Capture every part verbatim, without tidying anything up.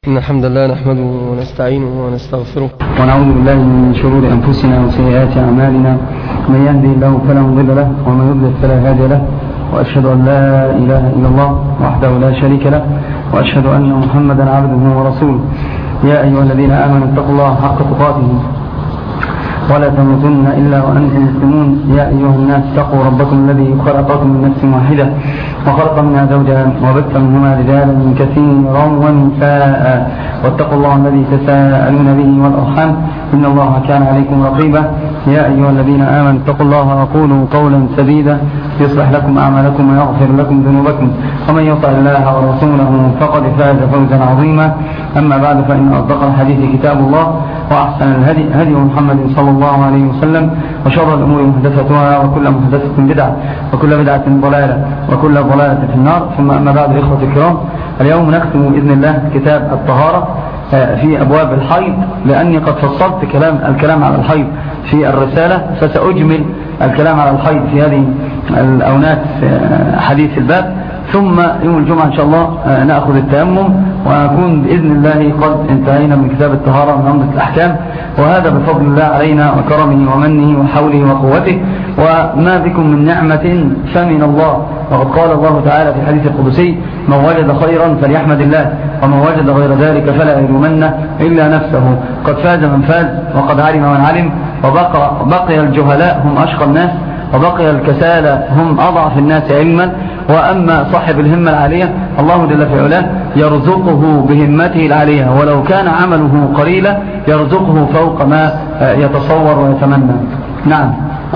إن الحمد لله نحمده ونستعينه ونستغفره ونعوذ بالله من شرور أنفسنا وسيئات أعمالنا، من يهدي الله فلا مضل له ومن يضلل فلا هادي له، وأشهد أن لا إله إلا الله وحده لا شريك له، وأشهد أن محمدا عبده ورسوله. يا أيها الذين آمنوا اتقوا الله حق تقاته ولا تموتن إلا وأنتم مسلمون. يا أيها الناس اتقوا ربكم الذي خلقكم من نفس واحدة وخلق منها زوجها وبث منهما رجالا كثيرا ونساء، واتقوا الله الذي تساءلون به والأرحام إن الله كان عليكم رقيبا. يا أيها الذين آمنوا اتقوا الله وقولوا قولا سديدا يصلح لكم أعمالكم ويغفر لكم ذنوبكم، ومن يطع الله ورسوله فقد فاز فوزا عظيما. أما بعد، فإن أصدق الحديث كتاب الله، وأحسن الهدي هدي محمد صلى الله عليه وسلم، وشر الأمور محدثتها، وكل محدثة بدعة، وكل بدعة ضلالة، وكل ضلالة في النار. ثم أما بعد، إخوة الكرام، اليوم نختم بإذن الله كتاب الطهارة في أبواب الحيض، لأني قد فصلت كلام الكلام على الحيض في الرسالة، فسأجمل الكلام على الحيض في هذه الأونات حديث الباب. ثم يوم الجمعة إن شاء الله نأخذ التيمم، ونكون بإذن الله قد انتهينا من كتاب الطهارة من عمدة الأحكام، وهذا بفضل الله علينا وكرمه ومنه وحوله وقوته، وما بكم من نعمة فمن الله. وقد قال الله تعالى في الحديث القدسي: من وجد خيرا فليحمد الله، ومن وجد غير ذلك فلا يلومن إلا نفسه. قد فاز من فاز، وقد علم من علم، وبقى بقي الجهلاء هم أشقى الناس، وبقي الكسالى هم أضعف الناس علما. وأما صاحب الهمة العالية الله جل في علاه يرزقه بهمته العالية، ولو كان عمله قليلا يرزقه فوق ما يتصور ويتمنى. نعم.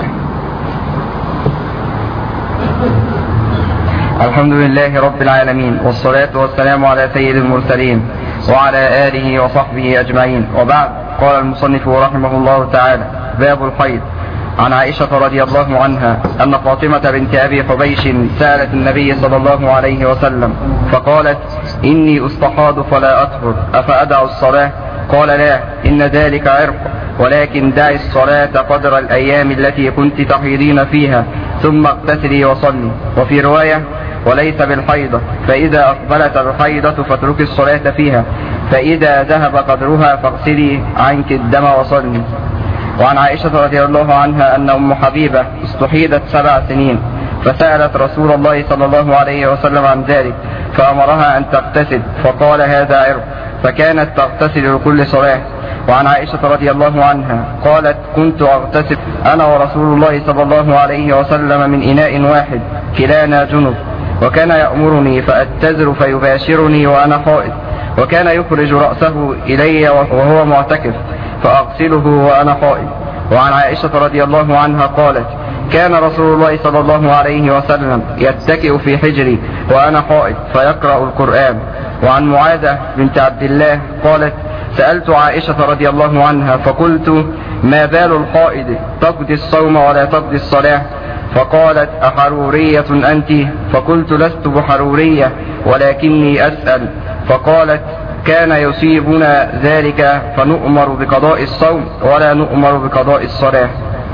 الحمد لله رب العالمين، والصلاة والسلام على سيد المرسلين وعلى آله وصحبه أجمعين، وبعد. قال المصنف رحمه الله تعالى: باب الحيض. عن عائشة رضي الله عنها أن فاطمة بنت أبي حبيش سألت النبي صلى الله عليه وسلم فقالت: إني أستحاض فلا أطهر، أفأدع الصلاة؟ قال: لا، إن ذلك عرق، ولكن دعي الصلاة قدر الأيام التي كنت تحيضين فيها، ثم اغتسلي وصلي. وفي رواية: وليس بالحيضة، فإذا أقبلت الحيضة فاترك الصلاة فيها، فإذا ذهب قدرها فاغسلي عنك الدم وصلي. وعن عائشة رضي الله عنها أن أم حبيبة استحيضت سبع سنين، فسألت رسول الله صلى الله عليه وسلم عن ذلك، فأمرها أن تغتسل، فقال: هذا عرق، فكانت تغتسل لكل صلاة. وعن عائشة رضي الله عنها قالت: كنت أغتسل أنا ورسول الله صلى الله عليه وسلم من إناء واحد، كلانا جنب، وكان يأمرني فأتزر فيباشرني وأنا حائض، وكان يخرج رأسه إلي وهو معتكف فأغسله وأنا حائض. وعن عائشة رضي الله عنها قالت: كان رسول الله صلى الله عليه وسلم يتكئ في حجري وأنا حائض فيقرأ القرآن. وعن معاذة بنت عبد الله قالت: سألت عائشة رضي الله عنها فقلت: ما بال الحائض تقضي الصوم ولا تقضي الصلاة؟ فقالت: أحرورية أنت؟ فقلت: لست بحرورية، ولكني أسأل. فقالت: كان يصيبنا ذلك فنؤمر بقضاء الصوم ولا نؤمر بقضاء الصلاة.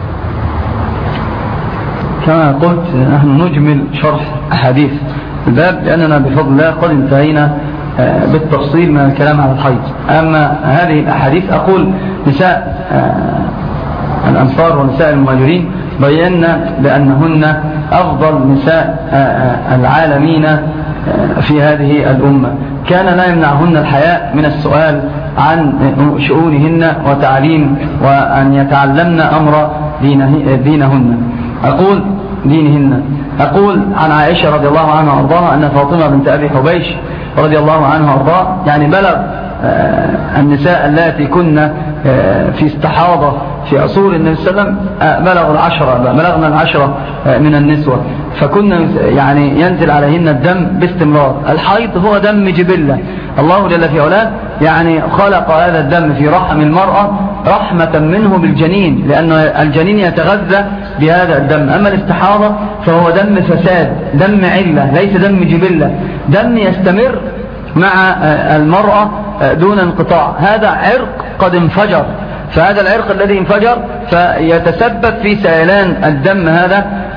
كما قلت، نحن نجمل شرح أحاديث الباب، لأننا بفضل الله قد انتهينا بالتفصيل من الكلام على الحيض. أما هذه الأحاديث أقول نساء الأنصار ونساء المهاجرين بينا بأنهن أفضل نساء العالمين في هذه الأمة، كان لا يمنعهن الحياء من السؤال عن شؤونهن وتعليم وأن يتعلمن أمر دينهن. أقول دينهن أقول عن عائشة رضي الله عنها وأرضاها أن فاطمة بنت أبي حبيش رضي الله عنها وأرضاها يعني بلغ النساء التي كنا في استحاضة في عصور النبي صلى الله عليه وسلم بلغوا العشرة بلغنا العشرة من النسوة، فكنا يعني ينزل عليهن الدم باستمرار. الحيض هو دم جبلة، الله جل في علاه يعني خلق هذا الدم في رحم المرأة رحمة منه بالجنين، لأن الجنين يتغذى بهذا الدم. أما الاستحاضة فهو دم فساد، دم علة، ليس دم جبلة، دم يستمر مع المرأة دون انقطاع. هذا عرق قد انفجر، فهذا العرق الذي انفجر فيتسبب في سيلان الدم هذا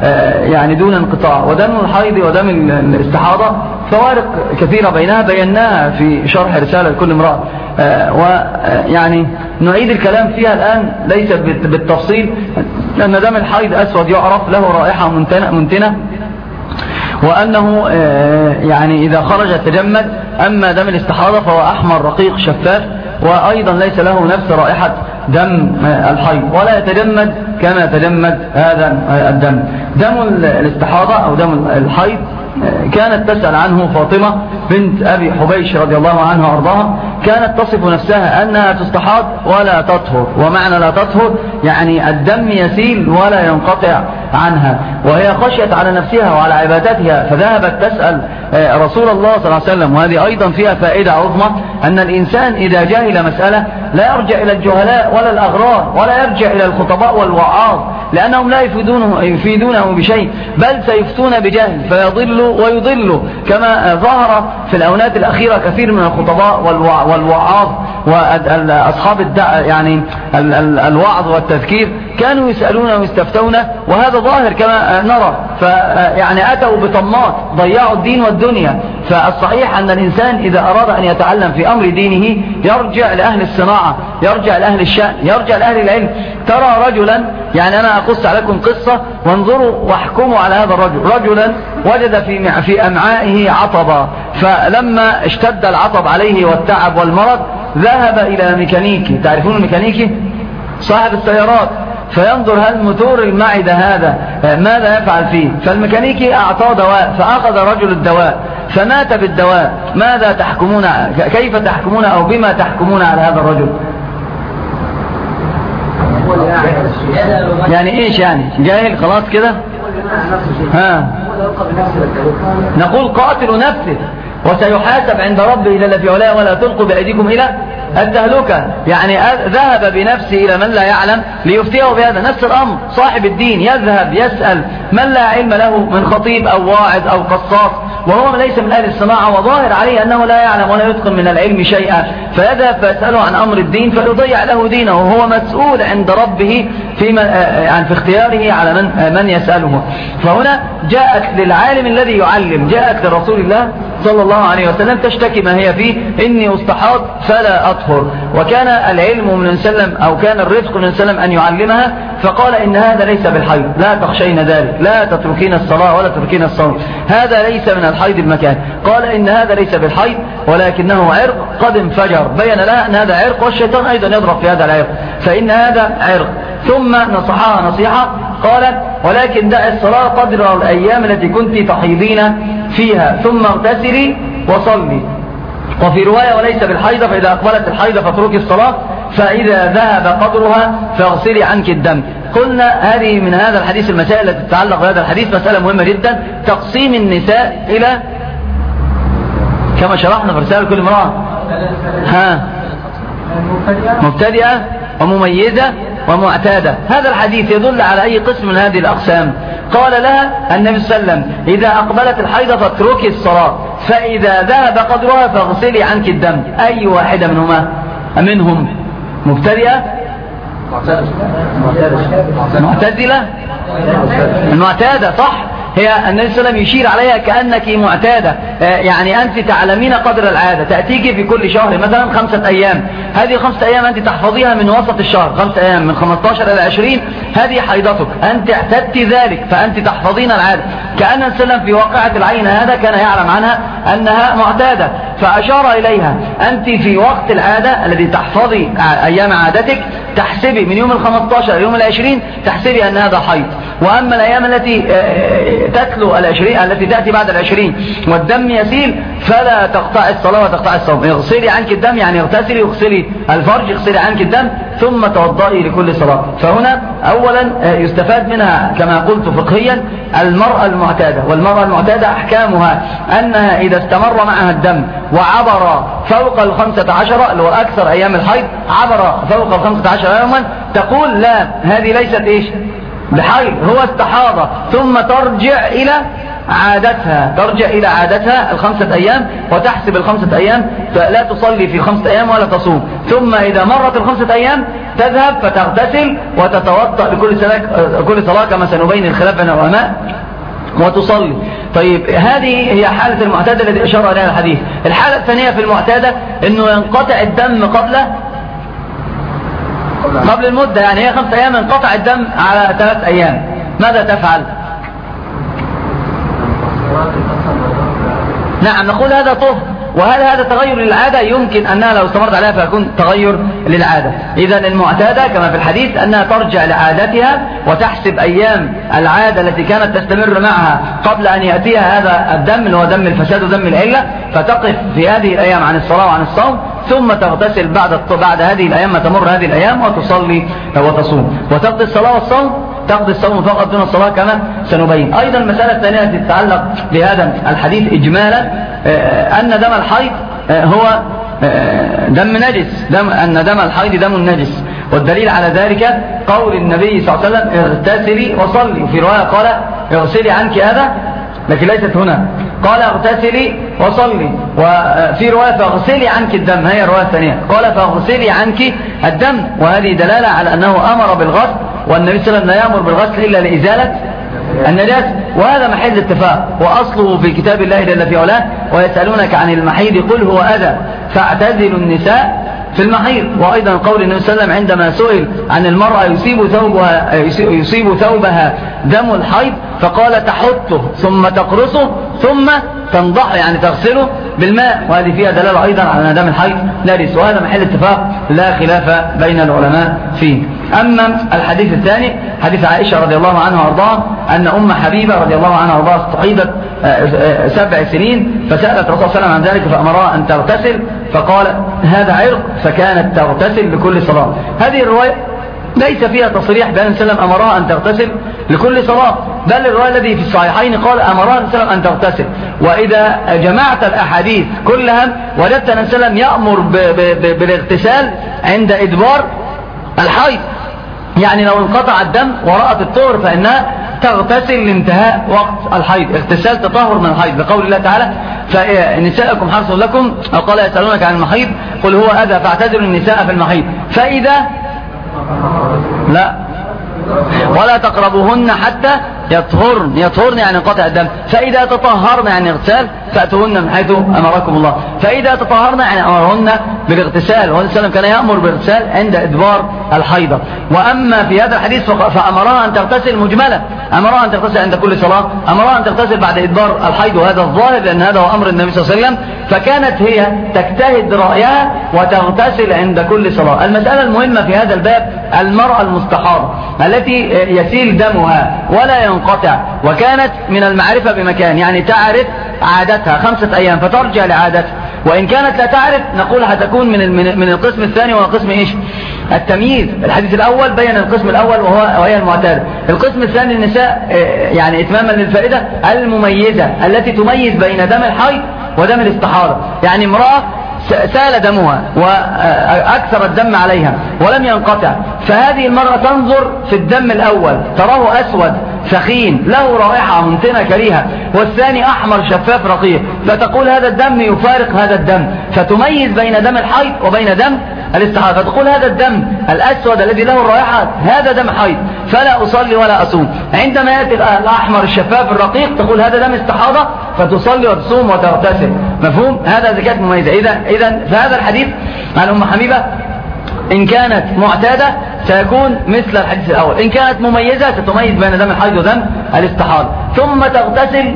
يعني دون انقطاع. ودم الحيض ودم الاستحاضة فوارق كثيرة بينها بيناها في شرح رسالة لكل امرأة، ويعني نعيد الكلام فيها الآن ليس بالتفصيل، لأن دم الحيض أسود يعرف له رائحة منتنة، وأنه يعني إذا خرج تجمد. أما دم الاستحاضة فهو أحمر رقيق شفاف، وأيضا ليس له نفس رائحة دم الحيض ولا يتجمد كما يتجمد هذا الدم. دم الاستحاضة أو دم الحيض كانت تسأل عنه فاطمة بنت أبي حبيش رضي الله عنها وأرضاها، كانت تصف نفسها أنها تستحاض ولا تطهر، ومعنى لا تطهر يعني الدم يسيل ولا ينقطع عنها، وهي خشيت على نفسها وعلى عبادتها فذهبت تسأل رسول الله صلى الله عليه وسلم. وهذه أيضا فيها فائدة عظمى، أن الإنسان إذا جاهل مسألة لا يرجع إلى الجهلاء ولا الأغرار ولا يرجع إلى الخطباء والوعاظ، لأنهم لا يفيدونه, يفيدونه بشيء، بل سيفتون بجهل فيضلوا ويضلوا، كما ظهر في الأونات الأخيرة كثير من الخطباء والوعاظ وأصحاب الدع يعني الوعظ والتذكير كانوا يسألون ويستفتون، وهذا ظاهر كما نرى. فيعني أتوا بطمات ضيعوا الدين والدنيا. فالصحيح أن الإنسان إذا أراد أن يتعلم في أمر دينه يرجع لأهل الصناعة، يرجع لأهل الشأن، يرجع لأهل العلم. ترى رجلا، يعني أنا أقص عليكم قصة وانظروا واحكموا على هذا الرجل. رجلا وجد في في أمعائه عطبا، فلما اشتد العطب عليه والتعب والمرض ذهب إلى ميكانيكي. تعرفون الميكانيكي؟ صاحب السيارات. فينظر هل موتور المعدة هذا ماذا يفعل فيه. فالميكانيكي أعطاه دواء، فأخذ رجل الدواء فمات بالدواء. ماذا تحكمون، كيف تحكمون أو بما تحكمون على هذا الرجل؟ يعني إيش يعني جاهل خلاص كده؟ ها نقول قاتل نفسه وسيحاسب عند ربه إلى في علاه ولا تلقوا بأيديكم إلى التهلكة. يعني ذهب بنفسه إلى من لا يعلم ليفتيه بهذا. نفس الأمر صاحب الدين يذهب يسأل من لا علم له من خطيب أو واعظ أو قصاص، وهو ليس من أهل الصناعة وظاهر عليه أنه لا يعلم ولا يتقن من العلم شيئا، فيذهب فيسأله عن أمر الدين فيضيع له دينه، وهو مسؤول عند ربه في يعني في اختياره على من من يسأله. فهنا جاءت للعالم الذي يعلم، جاءت لرسول الله صلى الله عليه وسلم تشتكي ما هي فيه، إني أستحاض فلا أطهر. وكان العلم من سلم أو كان الرفق من سلم أن يعلمها، فقال إن هذا ليس بالحيض، لا تخشين ذلك، لا تتركين الصلاة ولا تتركين الصوم، هذا ليس من الحيض المكان. قال إن هذا ليس بالحيض ولكنه عرق قد انفجر. بين لها أن هذا عرق والشيطان أيضا يضرب في هذا العرق، فإن هذا عرق. ثم نصحها نصيحة قالت ولكن دع الصلاة قدر الأيام التي كنت تحيضين فيها ثم اغتسلي وصلي. وفي رواية وليس بالحيضة، فإذا أقبلت الحيضة فاتركي الصلاة، فإذا ذهب قدرها فاغسلي عنك الدم. قلنا هذه من هذا الحديث المسائل التي تتعلق بهذا الحديث مسألة مهمة جدا، تقسيم النساء إلى كما شرحنا في رسالة كل امرأة ها مبتدئة ومميزة ومعتادة. هذا الحديث يدل على أي قسم من هذه الأقسام. قال لها النبي صلى الله عليه وسلم إذا أقبلت الحيضة فاتركي الصلاة، فإذا ذهب قدرها فاغسلي عنك الدم. أي واحدة منهما منهم مبتدئة معتزلة المعتادة صح. هي النبي صلى الله عليه وسلم يشير عليها كأنك معتادة، يعني أنت تعلمين قدر العادة، تأتيك في كل شهر مثلا خمسة أيام، هذه خمسة أيام أنت تحفظيها من وسط الشهر، خمسة أيام من خمسة عشر إلى عشرين، هذه حيضتك، أنت اعتدت ذلك فأنت تحفظين العادة. كأن النبي صلى الله عليه وسلم في واقعة العين هذا كان يعلم عنها أنها معتادة، فأشار إليها أنت في وقت العادة الذي تحفظي أيام عادتك تحسبي من يوم الخمسة عشر إلى يوم العشرين، تحسبي أن هذا حيض. وأما الأيام التي تتلو العشرين التي تأتي بعد العشرين والدم يسيل فلا تقطع الصلاة وتقطع الصوم. اغسلي عنك الدم يعني اغتسلي واغسلي الفرج، اغسلي عنك الدم ثم توضئي لكل صلاة. فهنا أولا يستفاد منها كما قلت فقهيا المرأة المعتادة، والمرأة المعتادة أحكامها أنها إذا استمر معها الدم وعبر فوق الخمسة عشر اللي هو أكثر أيام الحيض، عبر فوق الخمسة عشر يوما، تقول لا هذه ليست إيش بحيض، هو استحاضة، ثم ترجع إلى عادتها، ترجع إلى عادتها الخمسة أيام وتحسب الخمسة أيام، لا تصلي في الخمسة أيام ولا تصوم. ثم إذا مرت الخمسة أيام تذهب فتغتسل وتتوضأ لكل صلاة كل صلاة كما سنبين الخلاف بين العلماء وتصلي. طيب هذه هي حالة المعتادة التي أشار إليها الحديث. الحالة الثانية في المعتادة أنه ينقطع الدم قبل قبل المدة، يعني هي خمسة أيام انقطع الدم على ثلاث أيام، ماذا تفعل؟ نعم نقول هذا طهر، وهل هذا تغير للعادة؟ يمكن أنها لو استمرت عليها فيكون تغير للعادة. إذا المعتادة كما في الحديث أنها ترجع لعادتها وتحسب أيام العادة التي كانت تستمر معها قبل أن يأتيها هذا الدم اللي هو دم الفساد ودم العلة، فتقف في هذه الأيام عن الصلاة وعن الصوم، ثم تغتسل بعد بعد هذه الأيام ما تمر هذه الأيام وتصلي وتصوم، وتقضي الصلاة والصوم، تقضي الصوم فقط دون الصلاة كما سنبين. أيضا المسألة الثانية التي تتعلق بهذا الحديث إجمالا أن دم الحيض هو دم نجس، دم أن دم الحيض دم نجس، والدليل على ذلك قول النبي صلى الله عليه وسلم اغتسلي وصلي، وفي رواية قال اغسلي عنك هذا، لكن ليست هنا، قال اغتسلي وصلي، وفي رواية فاغسلي عنك الدم، هي الرواية الثانية قال فاغسلي عنك الدم، وهذه دلالة على أنه أمر بالغسل، والنبي صلى الله عليه وسلم لا يأمر بالغسل إلا لإزالة النجاسة، وهذا محل اتفاق، وأصله في كتاب الله جل في علاه ويسألونك عن المحيض قل هو أذى فاعتزلوا النساء في المحيض. وأيضا قول النبي صلى الله عليه وسلم عندما سئل عن المرأة يصيب ثوبها, يصيب ثوبها دم الحيض فقال تحطه ثم تقرصه ثم تنضح، يعني تغسله بالماء، وهذه فيها دلالة أيضا على أن دم الحيض نجس، وهذا محل اتفاق لا خلاف بين العلماء فيه. أما الحديث الثاني حديث عائشة رضي الله عنها وارضاها أن أم حبيبة رضي الله عنها وارضاها استحيضت سبع سنين فسألت الرسول صلى الله عليه وسلم عن ذلك فأمرها أن تغتسل، فقال هذا عرق، فكانت تغتسل لكل صلاة. هذه الرواية ليس فيها تصريح بأن النبي أمرها أن تغتسل لكل صلاة، بل الرواية الذي في الصحيحين قال أمرها النبي أن تغتسل. وإذا جمعت الأحاديث كلها وجدت أن النبي يأمر بالاغتسال عند إدبار الحيض، يعني لو انقطع الدم ورأت الطهر فإنها تغتسل لانتهاء وقت الحيض، اغتسال تطهر من الحيض، بقول الله تعالى فنساءكم حرث لكم، أو قال يسألونك عن المحيض قل هو أذى فاعتزلوا النساء في المحيض، فإذا لا ولا تقربوهن حتى يطهرن، يطهرن يعني انقطع الدم، فإذا تطهرن يعني اغتسال فأتوهن من حيث أمركم الله، فإذا تطهرن يعني أمرهن بالاغتسال، وهذا السلام كان يأمر بالاغتسال عند إدبار الحيضة. وأما في هذا الحديث فأمرها أن تغتسل مجملة، أمرها أن تغتسل عند كل صلاة، أمرها أن تغتسل بعد إدبار الحيض، وهذا الظاهر لأن هذا هو أمر النبي صلى الله عليه وسلم، فكانت هي تجتهد رأيها وتغتسل عند كل صلاة. المسألة المهمة في هذا الباب المرأة المستحاضة التي يسيل دمها ولا ينقطع، وكانت من المعرفة بمكان، يعني تعرف عادتها خمسة أيام فترجع لعادتها، وإن كانت لا تعرف نقول هتكون من من القسم الثاني وهو قسم إيش؟ التمييز. الحديث الأول بين القسم الأول وهو وهي المعتادة، القسم الثاني النساء يعني إتماما للفائدة المميزة التي تميز بين دم الحيض ودم الاستحاضة، يعني امرأة سال دمها وأكثر الدم عليها ولم ينقطع، فهذه المرأة تنظر في الدم الأول تراه أسود ثخين له رائحة منتنة كريهة، والثاني أحمر شفاف رقيق، فتقول هذا الدم يفارق هذا الدم، فتميز بين دم الحيض وبين دم الاستحاضة، فتقول هذا الدم الأسود الذي له الرائحة هذا دم حيض فلا أصلي ولا أصوم. عندما يأتي الأحمر الشفاف الرقيق تقول هذا دم استحاضة فتصلي وتصوم وتغتسل. مفهوم؟ هذا زكاة مميزة. إذا إذا في هذا الحديث عن أم حبيبة إن كانت معتادة سيكون مثل الحديث الأول، إن كانت مميزة ستميز بين دم الحيض ودم الاستحاضة، ثم تغتسل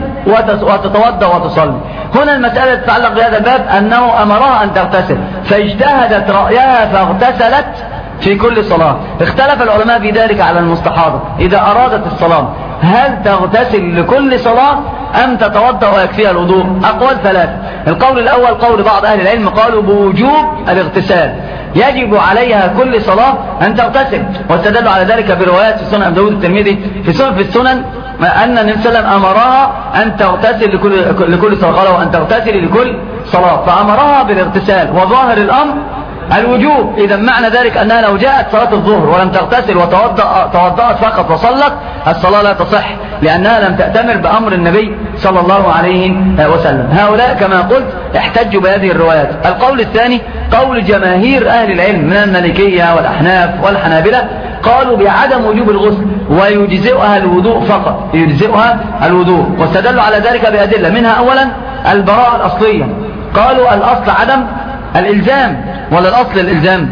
وتتوضأ وتصلي. هنا المسألة تتعلق بهذا الباب أنه أمرها أن تغتسل فاجتهدت رأيها فاغتسلت في كل صلاة. اختلف العلماء في ذلك على المستحاضة إذا أرادت الصلاة هل تغتسل لكل صلاة أم تتوضأ ويكفيها الوضوء؟ أقوال ثلاث. القول الأول قول بعض أهل العلم قالوا بوجوب الاغتسال، يجب عليها كل صلاة أن تغتسل، واستدلوا على ذلك بروايات في سنن أبي داود الترمذي في سنن في السنن أن النبي صلى الله عليه وسلم أمرها أن تغتسل لكل لكل صلاة، قالوا أن تغتسل لكل صلاة، فأمرها بالاغتسال، وظاهر الأمر الوجوب. إذا معنى ذلك أنها لو جاءت صلاة الظهر ولم تغتسل وتوضأت فقط وصلت الصلاة لا تصح، لأنها لم تأتمر بأمر النبي صلى الله عليه وسلم. هؤلاء كما قلت احتجوا بهذه الروايات. القول الثاني قول جماهير أهل العلم من المالكية والأحناف والحنابلة، قالوا بعدم وجوب الغسل ويجزئها الوضوء فقط، يجزئها الوضوء، واستدلوا على ذلك بأدلة، منها أولا البراءة الأصلية. قالوا الأصل عدم الإلزام ولا الأصل الإلزام؟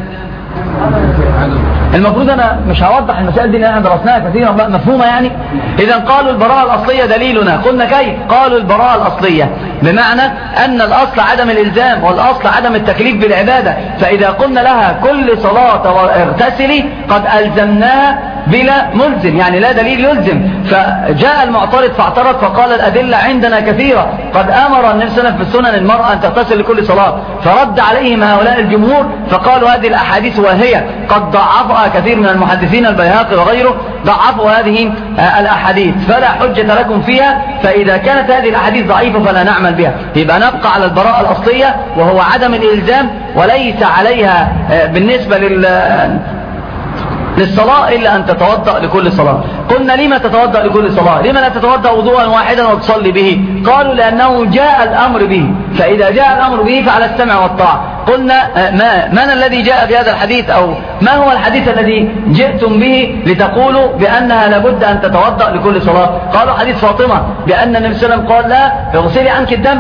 المفروض أنا مش هوضح المسائل دي لأننا درسناها كثيرا، مفهومة يعني. إذا قالوا البراءة الأصلية دليلنا، قلنا كيف؟ قالوا البراءة الأصلية بمعنى أن الأصل عدم الإلزام والأصل عدم التكليف بالعبادة، فإذا قلنا لها كل صلاة اغتسلي قد ألزمناها بلا ملزم، يعني لا دليل يلزم. فجاء المعترض فاعترض فقال الأدلة عندنا كثيرة، قد أمر النبي صلى الله عليه وسلم في السنن المرأة أن تغتسل لكل صلاة، فرد عليهم هؤلاء الجمهور فقالوا هذه الأحاديث واهية، قد ضعفها كثير من المحدثين البيهقي وغيره، ضعفوا هذه الأحاديث فلا حجة لكم فيها، فإذا كانت هذه الأحاديث ضعيفة فلا نعمل بها. يبقى نبقى على البراءة الأصلية وهو عدم الإلزام، وليس عليها بالنسبة لل للصلاة إلا أن تتوضأ لكل صلاة. قلنا لما تتوضأ لكل صلاة؟ لما لا تتوضأ وضوءا واحدا وتصلي به؟ قالوا لأنه جاء الأمر به، فإذا جاء الأمر به فعلى السمع والطاعة. قلنا ما من الذي جاء بهذا الحديث، أو ما هو الحديث الذي جئتم به لتقولوا بأنها لابد أن تتوضأ لكل صلاة؟ قالوا حديث فاطمة بأن النبي صلى الله عليه وسلم قال لا اغسلي عنك الدم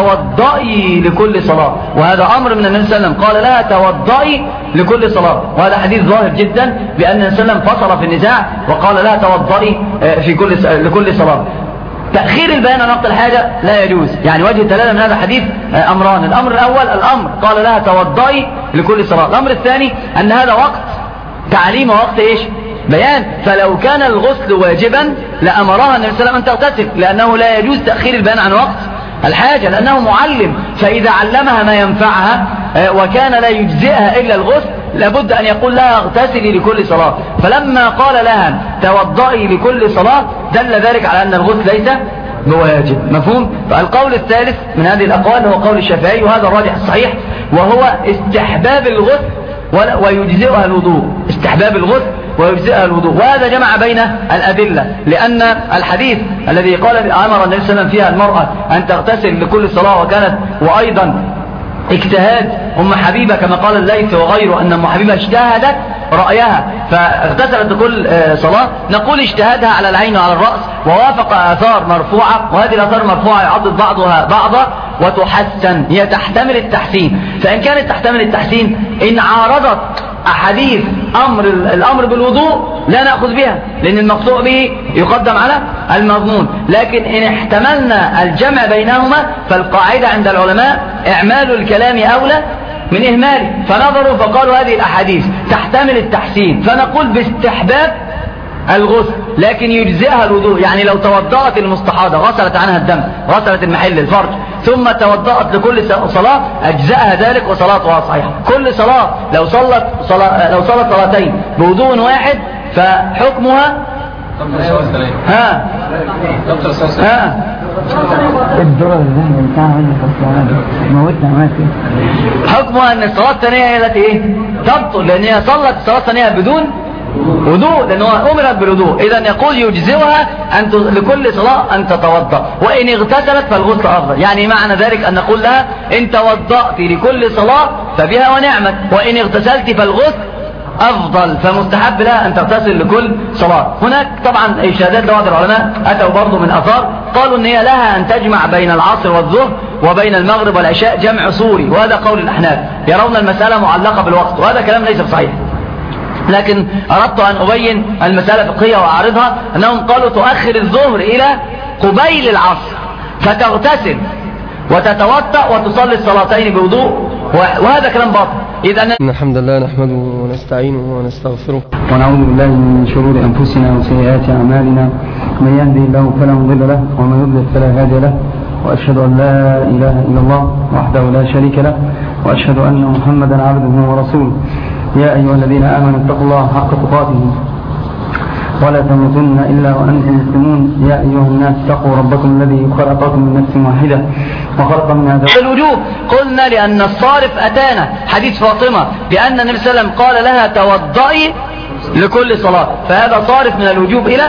وتوضئي لكل صلاة، وهذا أمر من النبي صلى الله عليه وسلم، قال لها توضئي لكل صلاة، وهذا حديث ظاهر جدا بأن النبي صلى الله عليه وسلم فصل في النزاع وقال لها توضئي في كل لكل صلاة. تأخير البيان عن وقت الحاجة لا يجوز، يعني وجه الدلالة من هذا الحديث أمران. الأمر الأول الأمر قال لها توضئي لكل صلاة. الأمر الثاني أن هذا وقت تعليم ووقت إيش؟ بيان. فلو كان الغسل واجبا لأمرها النبي صلى الله عليه وسلم أن تغتسل، لأنه لا يجوز تأخير البيان عن وقت الحاجة لأنه معلم، فإذا علمها ما ينفعها وكان لا يجزئها إلا الغسل لابد أن يقول لها اغتسلي لكل صلاة. فلما قال لها توضئي لكل صلاة دل ذلك على أن الغسل ليس بواجب. مفهوم؟ فالقول الثالث من هذه الأقوال هو قول الشافعي، وهذا الراجح الصحيح، وهو استحباب الغسل ويجزئها الوضوء. استحباب الغسل ويجزئها الوضوء، وهذا جمع بين الأدلة، لأن الحديث الذي قال أمر النبي صلى الله عليه وسلم فيها المرأة أن تغتسل لكل صلاة، وكانت وأيضا اجتهاد أم حبيبة كما قال الليث وغيره أن أم حبيبة اجتهدت رأيها فاغتسلت لكل صلاة، نقول اجتهادها على العين وعلى الرأس، ووافق آثار مرفوعة، وهذه الآثار المرفوعة يعضد بعضها بعضا وتحسن، هي تحتمل التحسين. فإن كانت تحتمل التحسين إن عارضت أحاديث أمر الأمر بالوضوء لا نأخذ بها، لأن المقطوع به يقدم على المضمون. لكن إن احتملنا الجمع بينهما فالقاعدة عند العلماء إعمال الكلام أولى من إهماله، فنظروا فقالوا هذه الأحاديث تحتمل التحسين، فنقول باستحباب الغسل لكن يجزئها الوضوء. يعني لو توضأت المستحاضة غسلت عنها الدم، غسلت المحل الفرج، ثم توضأت لكل صلاة أجزأها ذلك وصلاتها صحيحة. كل صلاة لو صلت صلاة لو صلت صلاتين بوضوء واحد فحكمها ها ها حكمها ان الصلاة الثانية هي التي ايه تبطل، لان هي صلت الصلاة الثانية بدون وضوء، لأنه أمرت بالوضوء. إذن يقول يجزئها أن لكل صلاة أن تتوضأ، وإن اغتسلت فالغسل أفضل. يعني معنى ذلك أن نقول لها إن توضأت لكل صلاة فبها ونعمت، وإن اغتسلت فالغسل أفضل، فمستحب لها أن تغتسل لكل صلاة. هناك طبعا إشهادات لبعض العلماء أتوا برضو من أثار قالوا أن هي لها أن تجمع بين العصر والظهر وبين المغرب والعشاء جمع صوري، وهذا قول الأحناف، يرون المسألة معلقة بالوقت، وهذا كلام ليس صحيح. لكن أردت أن أبين المسألة فقهية وأعرضها، أنهم قالوا تؤخر الظهر إلى قبيل العصر فتغتسل وتتوضأ وتصلي الصلاتين بوضوء، وهذا كلام باطل. إذا إن الحمد لله نحمده ونستعينه ونستغفره ونعوذ بالله من شرور أنفسنا وسيئات أعمالنا، من يهدي الله فلا مضل له ومن يضلل فلا هادي له، وأشهد أن لا إله إلا الله وحده لا شريك له، وأشهد أن محمدا عبده ورسوله. يا أيها الذين آمنوا اتقوا الله حق تقاته ولا تموتن إلا وأنتم مسلمون. يا أيها الناس اتقوا ربكم الذي خلقكم من نفس واحدة وخلق منها زوجها. الوجوب قلنا لأن الصارف أتانا حديث فاطمة بأن النبي صلى الله عليه وسلم قال لها توضئي لكل صلاة، فهذا صارف من الوجوب إلى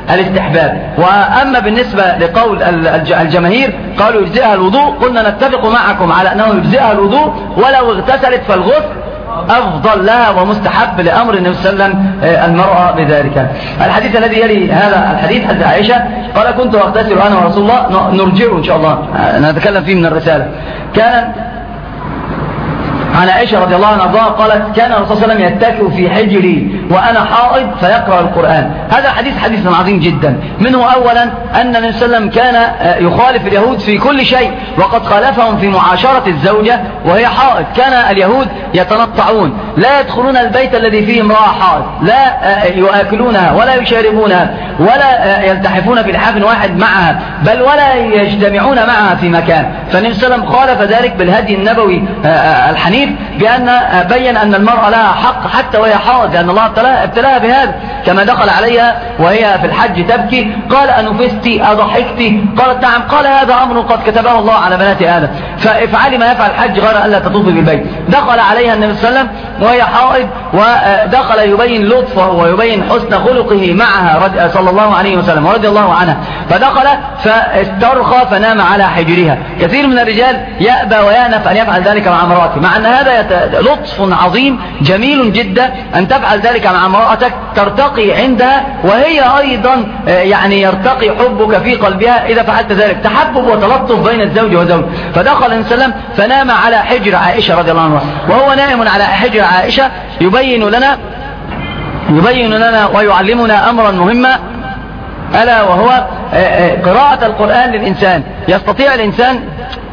الاستحباب. وأما بالنسبة لقول الجماهير قالوا يجزئها الوضوء، قلنا نتفق معكم على أنه يجزئها الوضوء، ولو اغتسلت فالغسل أفضل لها ومستحب لأمر النبي صلى الله عليه وسلم المرأة بذلك. الحديث الذي يلي هذا الحديث حديث عائشة قال كنت أغتسل أنا ورسول الله، نرجعه إن شاء الله نتكلم فيه من الرسالة. كان عن عائشة رضي الله عنها قالت كان الرسول صلى الله عليه وسلم يتكئ في حجري وأنا حائض فيقرأ القرآن. هذا حديث حديث عظيم جدا. منه أولا أن النبي صلى الله عليه وسلم كان يخالف اليهود في كل شيء، وقد خالفهم في معاشرة الزوجة وهي حائض. كان اليهود يتنطعون، لا يدخلون البيت الذي فيه امرأة حائض، لا يؤكلونها ولا يشاربونها ولا يلتحفون في لحاف واحد معها، بل ولا يجتمعون معها في مكان. فالنبي صلى الله عليه وسلم خالف ذلك بالهدي النبوي الحنيف، بأن بين أن المرأة لها حق حتى وهي حائض، لأن الله ابتلاها بهذا. كما دخل عليها وهي في الحج تبكي قال أنفستي أضحكتي؟ قالت نعم. قال هذا أمر قد كتبه الله على بنات آدم، فافعلي ما يفعل الحج غير ألا تطوفي بالبيت. دخل عليها النبي صلى الله عليه وسلم وهي حائض، ودخل يبين لطفه ويبين حسن خلقه معها صلى الله عليه وسلم ورضي الله عنها، فدخل فاسترخى فنام على حجرها. كثير من الرجال يأبى ويأنف أن يفعل ذلك مع امرأته، مع أن هذا لطف عظيم جميل جدا أن تفعل ذلك مع امرأتك، ترتقي عندها وهي أيضا يعني يرتقي حبك في قلبها إذا فعلت ذلك، تحبب وتلطف بين الزوج وزوج. فدخل النبي صلى الله عليه وسلم فنام على حجر عائشة رضي الله عنها، وهو نائم على حجر عائشة يبين لنا يبين لنا ويعلمنا أمرا مهما، ألا وهو قراءة القرآن للإنسان. يستطيع الإنسان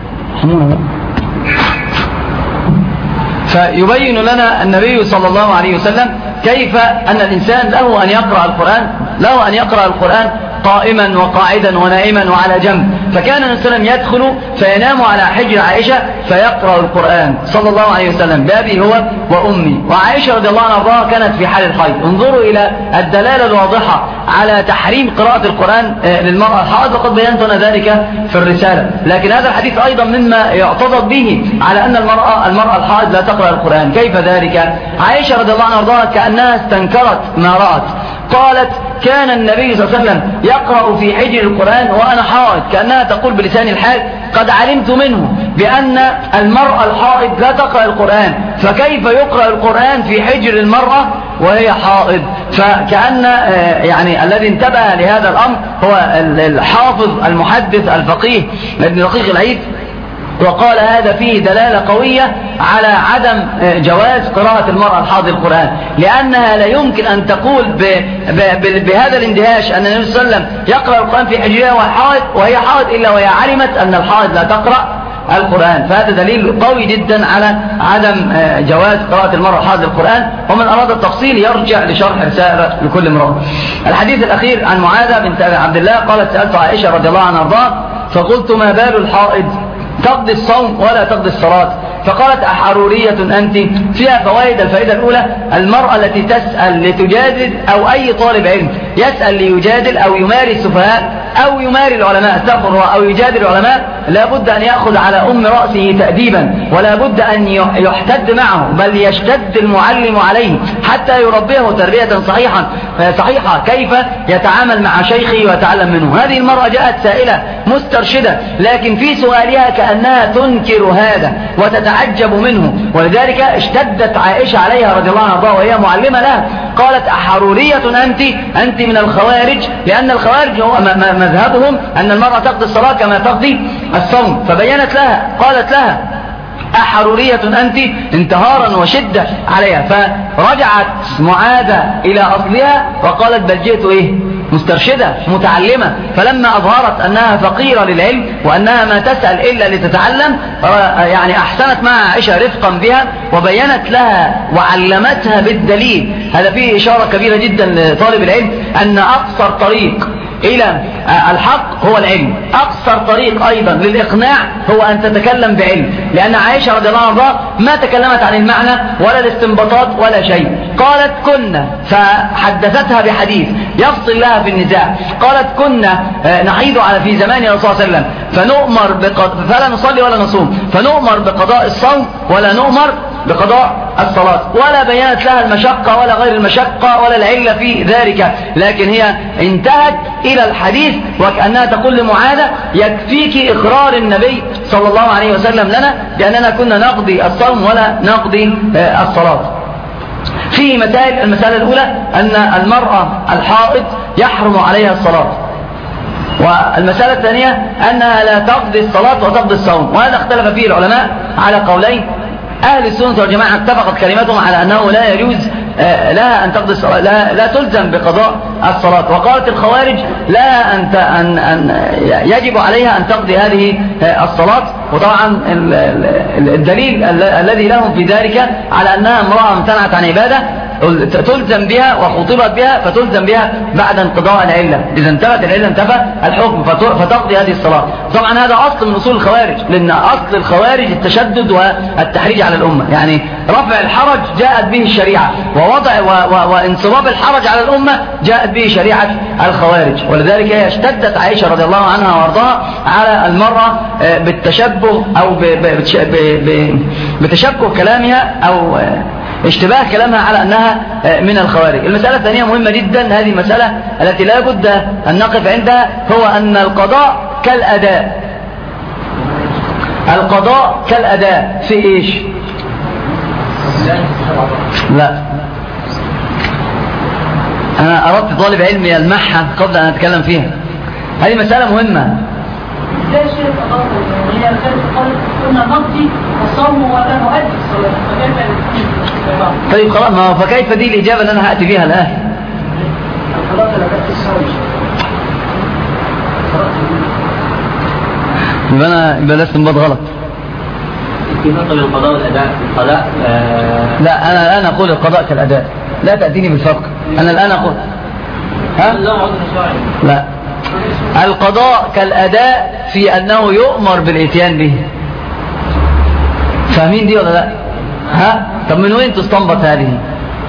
فيبين لنا النبي صلى الله عليه وسلم كيف أن الإنسان له أن يقرأ القرآن له أن يقرأ القرآن قائما وقاعدا ونائما وعلى جنب. فكان النبي صلى الله عليه وسلم يدخل فينام على حجر عائشة فيقرأ القرآن صلى الله عليه وسلم بأبي هو وأمي. وعائشة رضي الله عنها كانت في حال الحيض. انظروا إلى الدلالة الواضحة على تحريم قراءة القرآن للمرأة الحائض، وقد بينتنا ذلك في الرسالة. لكن هذا الحديث أيضا مما يعتضد به على أن المرأة المرأة الحائض لا تقرأ القرآن. كيف ذلك؟ عائشة رضي الله عنها كأنها استنكرت ما رأت، قالت كان النبي صلى الله عليه وسلم يقرأ في حجر القرآن وأنا حائض، كأنها تقول بلسان الحال قد علمت منه بأن المرأة الحائض لا تقرأ القرآن، فكيف يقرأ القرآن في حجر المرأة وهي حائض؟ فكأن يعني الذي انتبه لهذا الأمر هو الحافظ المحدث الفقيه ابن دقيق العيد، وقال هذا فيه دلالة قوية على عدم جواز قراءة المرأة الحائض القرآن، لأنها لا يمكن أن تقول ب... ب... بهذا الاندهاش أن النبي صلى الله عليه وسلم يقرأ القرآن في حجرها وهي حائض إلا وهي علمت أن الحائض لا تقرأ القرآن. فهذا دليل قوي جدا على عدم جواز قراءة المرأة الحائض القرآن. ومن أراد التفصيل يرجع لشرح رسالة لكل امرأة. الحديث الأخير عن معاذة بنت عبد الله قالت سألت عائشة رضي الله عنها وارضاها فقلت ما بال الحائض تقضي الصوم ولا تقضي الصلاة؟ فقالت أحرورية أنت؟ فيها فوائد. الفائدة الأولى المرأة التي تسأل لتجادل أو أي طالب علم يسأل ليجادل أو يماري السفهاء أو يماري العلماء استغفر الله أو يجادل العلماء لا بد أن يأخذ على أم رأسه تأديبا، ولا بد أن يحتد معه، بل يشتد المعلم عليه حتى يربيه تربية صحيحة صحيحة كيف يتعامل مع شيخه ويتعلم منه. هذه المرأة جاءت سائلة مسترشدة، لكن في سؤالها كأنها تنكر هذا وتتعجب منه، ولذلك اشتدت عائشة عليها رضي الله عنها وهي معلمة لها. قالت أحرورية أنت؟ أنت من الخوارج، لأن الخوارج هو مذهبهم أن المرأة تقضي الصلاة كما تقضي الصوم. فبينت لها قالت لها أحرورية أنت؟ انتهارا وشدة عليها. فرجعت معاذة إلى أصلها وقالت بل جئت إيه؟ مسترشدة متعلمة. فلما أظهرت أنها فقيرة للعلم وأنها ما تسأل إلا لتتعلم يعني أحسنت مع عائشة رفقا بها وبينت لها وعلمتها بالدليل. هذا فيه إشارة كبيرة جدا لطالب العلم أن أقصر طريق إلى الحق هو العلم، أقصر طريق أيضا للإقناع هو أن تتكلم بعلم. لأن عائشة رضي الله عنها ما تكلمت عن المعنى ولا الاستنباطات ولا شيء. قالت كنا، فحدثتها بحديث يفصل لها في النزاع. قالت كنا نحيض على في زمان الرسول صلى الله عليه وسلم فنؤمر بقضاء فلا نصلي ولا نصوم، فنؤمر بقضاء الصوم ولا نؤمر بقضاء الصلاة، ولا بينت لها المشقة ولا غير المشقة ولا العلة في ذلك، لكن هي انتهت إلى الحديث وكأنها تقول لمعاذة يكفيك إقرار النبي صلى الله عليه وسلم لنا بأننا كنا نقضي الصوم ولا نقضي الصلاة. في مسائل. المسألة الأولى أن المرأة الحائض يحرم عليها الصلاة، والمسألة الثانية أنها لا تقضي الصلاة وتقضي الصوم، وهذا اختلف فيه العلماء على قولين. أهل السنة والجماعة اتفقت كلمتهم على أنه لا يجوز لها أن تقضي الصلاة، لا, لا تلزم بقضاء الصلاة، وقالت الخوارج لا أن, أن, أن يجب عليها أن تقضي هذه الصلاة. وطبعا الدليل الذي لهم في ذلك على أنها امرأة امتنعت عن عبادة تلزم بها وخطبت بها فتلزم بها بعد انقضاء العلة، إذا انتهت العلة انتفى الحكم فتقضي هذه الصلاة. طبعا هذا أصل من أصول الخوارج، لأن أصل الخوارج التشدد والتحريج على الأمة، يعني رفع الحرج جاءت به الشريعة، ووضع وانصباب الحرج على الأمة جاءت به شريعة الخوارج. ولذلك هي اشتدت عائشة رضي الله عنها وارضاها على المرأة بالتشبه أو بتشبه كلامها أو اشتباه كلامها على أنها من الخوارج. المسألة الثانية مهمة جدا، هذه المسألة التي لا بد أن نقف عندها، هو أن القضاء كالأداء. القضاء كالأداء في إيش؟ لا، أنا أردت طالب علم يلمحها قبل أن أتكلم فيها. هذه مسألة مهمة. لا شيء تضرر، هي كانت كنا نقضي الصوم ولا نؤدي الصلاة، فكيف؟ طيب خلاص، ما فكيف دي الإجابة اللي أنا هأتي بها الآن؟ الصلاة لا تأتي الصوم. يبقى أنا يبقى ده استنباط غلط. في فرق بين القضاء والأداء. القضاء آه لا، أنا الآن أقول القضاء كالأداء، لا تأتيني بالفرق. أنا الآن أقول ها؟ لا، القضاء كالأداء في أنه يؤمر بالإتيان به. فاهمين دي ولا لا؟ ها؟ طب من وين تستنبط هذه؟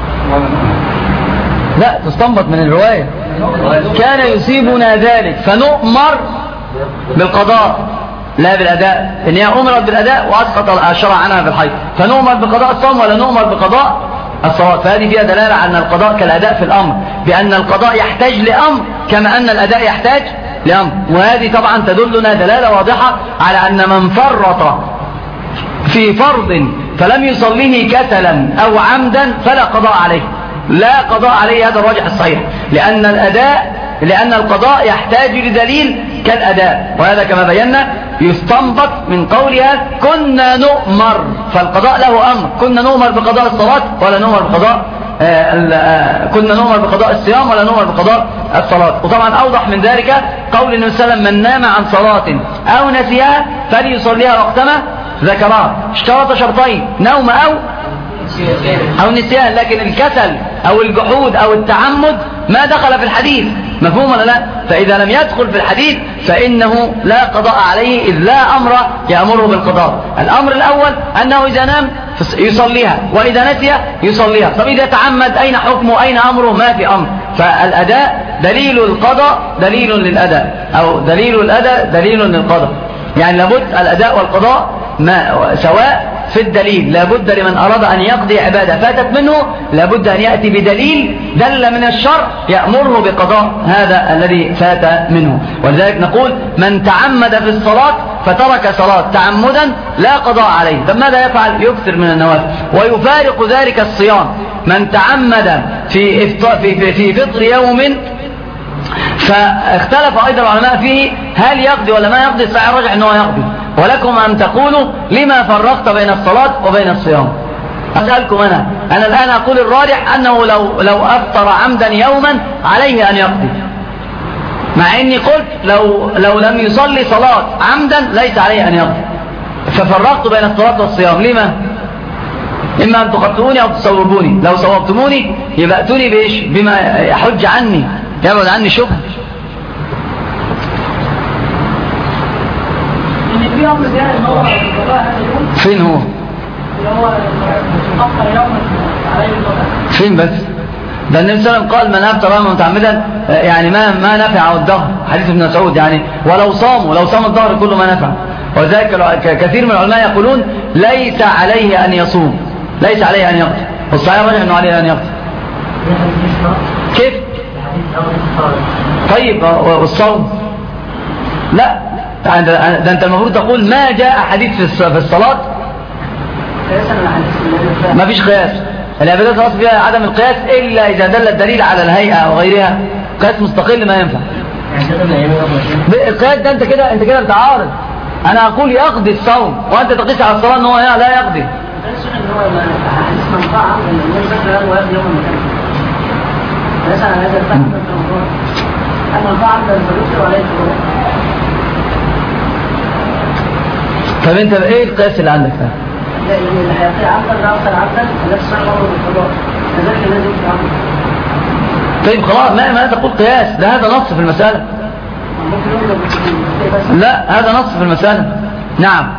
لا، تستنبط من الرواية. كان يصيبنا ذلك فنؤمر بالقضاء لا بالأداء، إن هي أمرت بالأداء وأسقط الشرع عنها في الحيض، فنؤمر بقضاء الصوم ولا نؤمر بقضاء الصلاة. فهذه فيها دلالة على أن القضاء كالأداء في الأمر، بأن القضاء يحتاج لأمر كما أن الأداء يحتاج لأمر. وهذه طبعا تدلنا دلالة واضحة على أن من فرط في فرض فلم يصليه كسلا أو عمدا فلا قضاء عليه، لا قضاء عليه. هذا الراجح الصحيح، لأن الأداء لأن القضاء يحتاج لدليل كالأداء، وهذا كما بينا يستنبط من قولها كنا نؤمر، فالقضاء له أمر، كنا نؤمر بقضاء الصلاة ولا نؤمر بقضاء آه كنا نؤمر بقضاء الصيام ولا نؤمر بقضاء الصلاة. وطبعا أوضح من ذلك قول النبي صلى الله عليه وسلم من نام عن صلاة أو نسيها فليصليها وقتما ذكرها. اشترط شرطين، نوم أو أو نسيان، لكن الكسل أو الجحود أو التعمد ما دخل في الحديث. مفهوم ولا لا؟ فإذا لم يدخل في الحديث فإنه لا قضاء عليه، إذ لا أمر يأمره بالقضاء. الأمر الأول أنه إذا نام يصليها، وإذا نسي يصليها. طب إذا تعمد أين حكمه أين أمره؟ ما في أمر. فالأداء دليل القضاء دليل للأداء، أو دليل الأداء دليل للقضاء. يعني لابد الأداء والقضاء ما سواء في الدليل. لابد لمن أراد أن يقضي عبادة فاتت منه لابد أن يأتي بدليل دل من الشرع يأمره بقضاء هذا الذي فات منه. ولذلك نقول من تعمد في الصلاة فترك صلاة تعمدا لا قضاء عليه. طب ماذا يفعل؟ يكثر من النوافل، ويفارق ذلك الصيام. من تعمد في إفطار في في فطر يوم، فاختلف أيضا العلماء فيه هل يقضي ولا ما يقضي. الصحيح الراجح أنه يقضي. ولكم أن تقولوا لما فرقت بين الصلاة وبين الصيام. أسألكم أنا أنا الآن أقول الراجح أنه لو لو أفطر عمدا يوما عليه أن يقضي، مع إني قلت لو لو لم يصلي صلاة عمدا ليس عليه أن يقضي. ففرقت بين الصلاة والصيام. لما؟ إما أن تخطئوني أو تصوبوني. لو صوبتموني يبقى أتوني بإيش؟ بما يحج عني، يبعد عني شبه. فين هو؟ فين بس؟ ده النبي صلى الله عليه وسلم قال من أفطر يوما متعمدا يعني ما ما نفع الظهر، حديث ابن مسعود، يعني ولو صام ولو صام الظهر كله ما نفع. وذلك كثير من العلماء يقولون ليس عليه أن يصوم، ليس عليه أن يقضي، والصحيح راجع أنه عليه أن يقضي. كيف؟ طيب والصوم لا، ده أنت المفروض تقول ما جاء حديث في الصلاة. ما فيش قياس، العبادات الأصل فيها عدم القياس إلا إذا دل الدليل على الهيئة أو غيرها. قياس مستقل ما ينفع. القياس ده أنت كده أنت كده بتعارض. أنا أقول يقضي الصوم وأنت تقيس على الصلاة أن هو لا يقضي. طب أنت إيه القياس اللي عندك ده؟ طيب خلاص ما ما تقول قياس، ده هذا نص في المسألة. لا هذا نص في المسألة. نعم.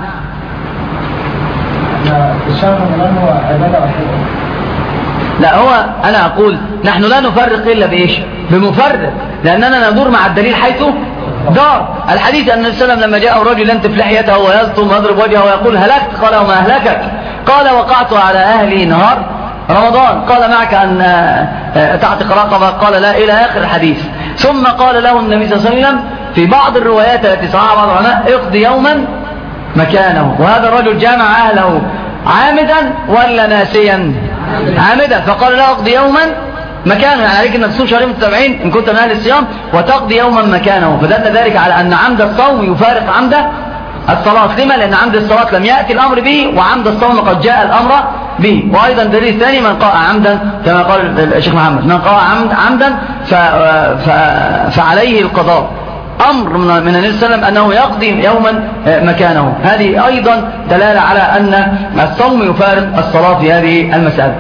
لا هو أنا أقول نحن لا نفرق إلا بإيش؟ بمفرق، لأننا ندور مع الدليل حيث دار. الحديث أن النبي صلى الله عليه وسلم لما جاء رجل ينتف لحيته ويلطم ويضرب وجهه ويقول هلكت، قال وما أهلكك؟ قال وقعت على أهلي نهار رمضان. قال معك أن تعتق رقبة؟ قال لا، إلى آخر الحديث. ثم قال له النبي صلى الله عليه وسلم في بعض الروايات التي صححها بعض العلماء اقضي يوما مكانه. وهذا الرجل جامع أهله عامدا ولا ناسيا؟ عامدا. فقال له اقضي يوما مكانه، يعني عليك انك تصوم شهرين متتابعين ان كنت من اهل الصيام وتقضي يوما مكانه. فدل ذلك على ان عمد الصوم يفارق عمد الصلاة. لما؟ لان عمد الصلاة لم يأتي الامر به، وعمد الصوم قد جاء الامر به. وايضا دليل ثاني من قاء عمدا كما قال الشيخ محمد، من قاء عمد عمدا ف... ف... فعليه القضاء. أمر من النبي صلى الله عليه وسلم أنه يقضي يوما مكانه. هذه أيضا دلالة على أن الصوم يفارق الصلاة في هذه المسألة.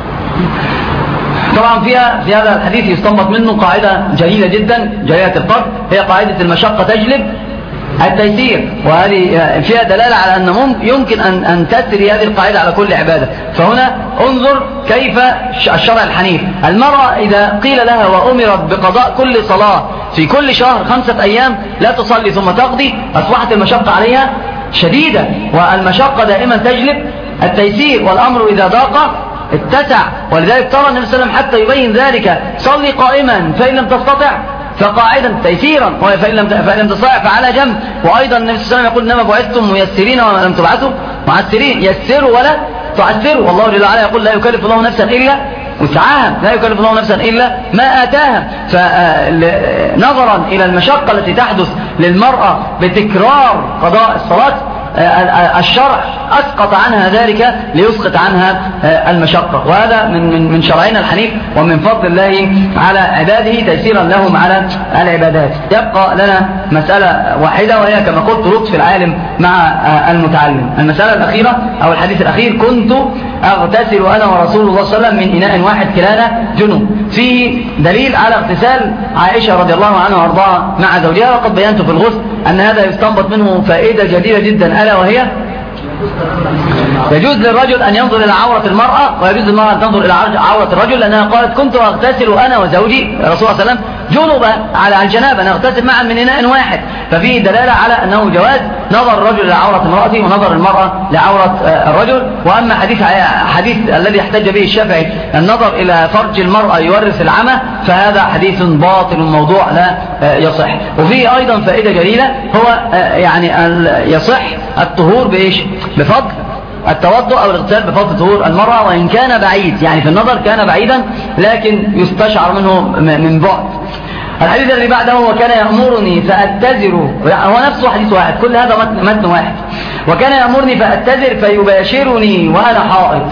طبعا فيها في هذا الحديث يستنبط منه قاعدة جليلة جدا جليلة القدر، هي قاعدة المشقة تجلب التيسير. وهذه فيها دلالة على أن يمكن أن, أن تسري هذه القاعدة على كل عبادة. فهنا انظر كيف الشرع الحنيف. المرأة إذا قيل لها وأمرت بقضاء كل صلاة في كل شهر خمسة أيام لا تصلي ثم تقضي، أصبحت المشقة عليها شديدة. والمشقة دائما تجلب التيسير، والأمر إذا ضاق اتسع. ولذلك ترى النبي صلى الله عليه وسلم حتى يبين ذلك صلي قائما فإن لم تستطع فقاعدا تيسيرا، فإن لم فإن لم تستطع فعلى جنب. وأيضا النبي صلى الله عليه وسلم يقول إنما بعثتم ميسرين وما لم تبعثوا معسرين. يسروا ولا تعسروا. والله جل وعلا يقول لا يكلف الله نفسا إلا وسعها، لا يكلف الله نفسا إلا ما آتاها. فنظرا إلى المشقة التي تحدث للمرأة بتكرار قضاء الصلاة، الشرع أسقط عنها ذلك ليسقط عنها المشقة. وهذا من من شرعنا الحنيف ومن فضل الله على عباده تيسيرا لهم على العبادات. يبقى لنا مسألة واحدة وهي كما قلت لطف العالم مع المتعلم. المسألة الأخيرة أو الحديث الأخير كنت أغتسل أنا ورسول الله صلى الله عليه وسلم من إناء واحد كلانا جنوب. فيه دليل على اغتسال عائشة رضي الله عنها وارضاها مع زوجها. وقد بينت في الغسل أن هذا يستنبط منه فائدة جديدة جدا، ألا وهي يجوز للرجل أن ينظر إلى عورة المرأة ويجوز للمرأة أن تنظر إلى عورة الرجل، لأنها قالت كنت أغتسل أنا وزوجي رسول الله صلى الله عليه وسلم جنوبا على الجنابة، نغتسل معا من إناء واحد. ففيه دلالة على أنه جواز نظر الرجل إلى عورة امرأته ونظر المرأة لعورة الرجل. وأما حديث حديث الذي يحتج به الشافعي النظر إلى فرج المرأة يورث العمى، فهذا حديث باطل موضوع لا يصح. وفيه أيضا فائدة جليلة، هو يعني يصح الطهور بإيش؟ بفضل التوضؤ أو الاغتسال بفضل طهور المرأة، وإن كان بعيد، يعني في النظر كان بعيدا لكن يستشعر منه من بعد. الحديث الذي بعده وكان يأمرني فأتذر، هو نفسه حديث واحد، كل هذا متن, متن واحد. وكان يأمرني فأتذر فيباشرني وأنا حائض،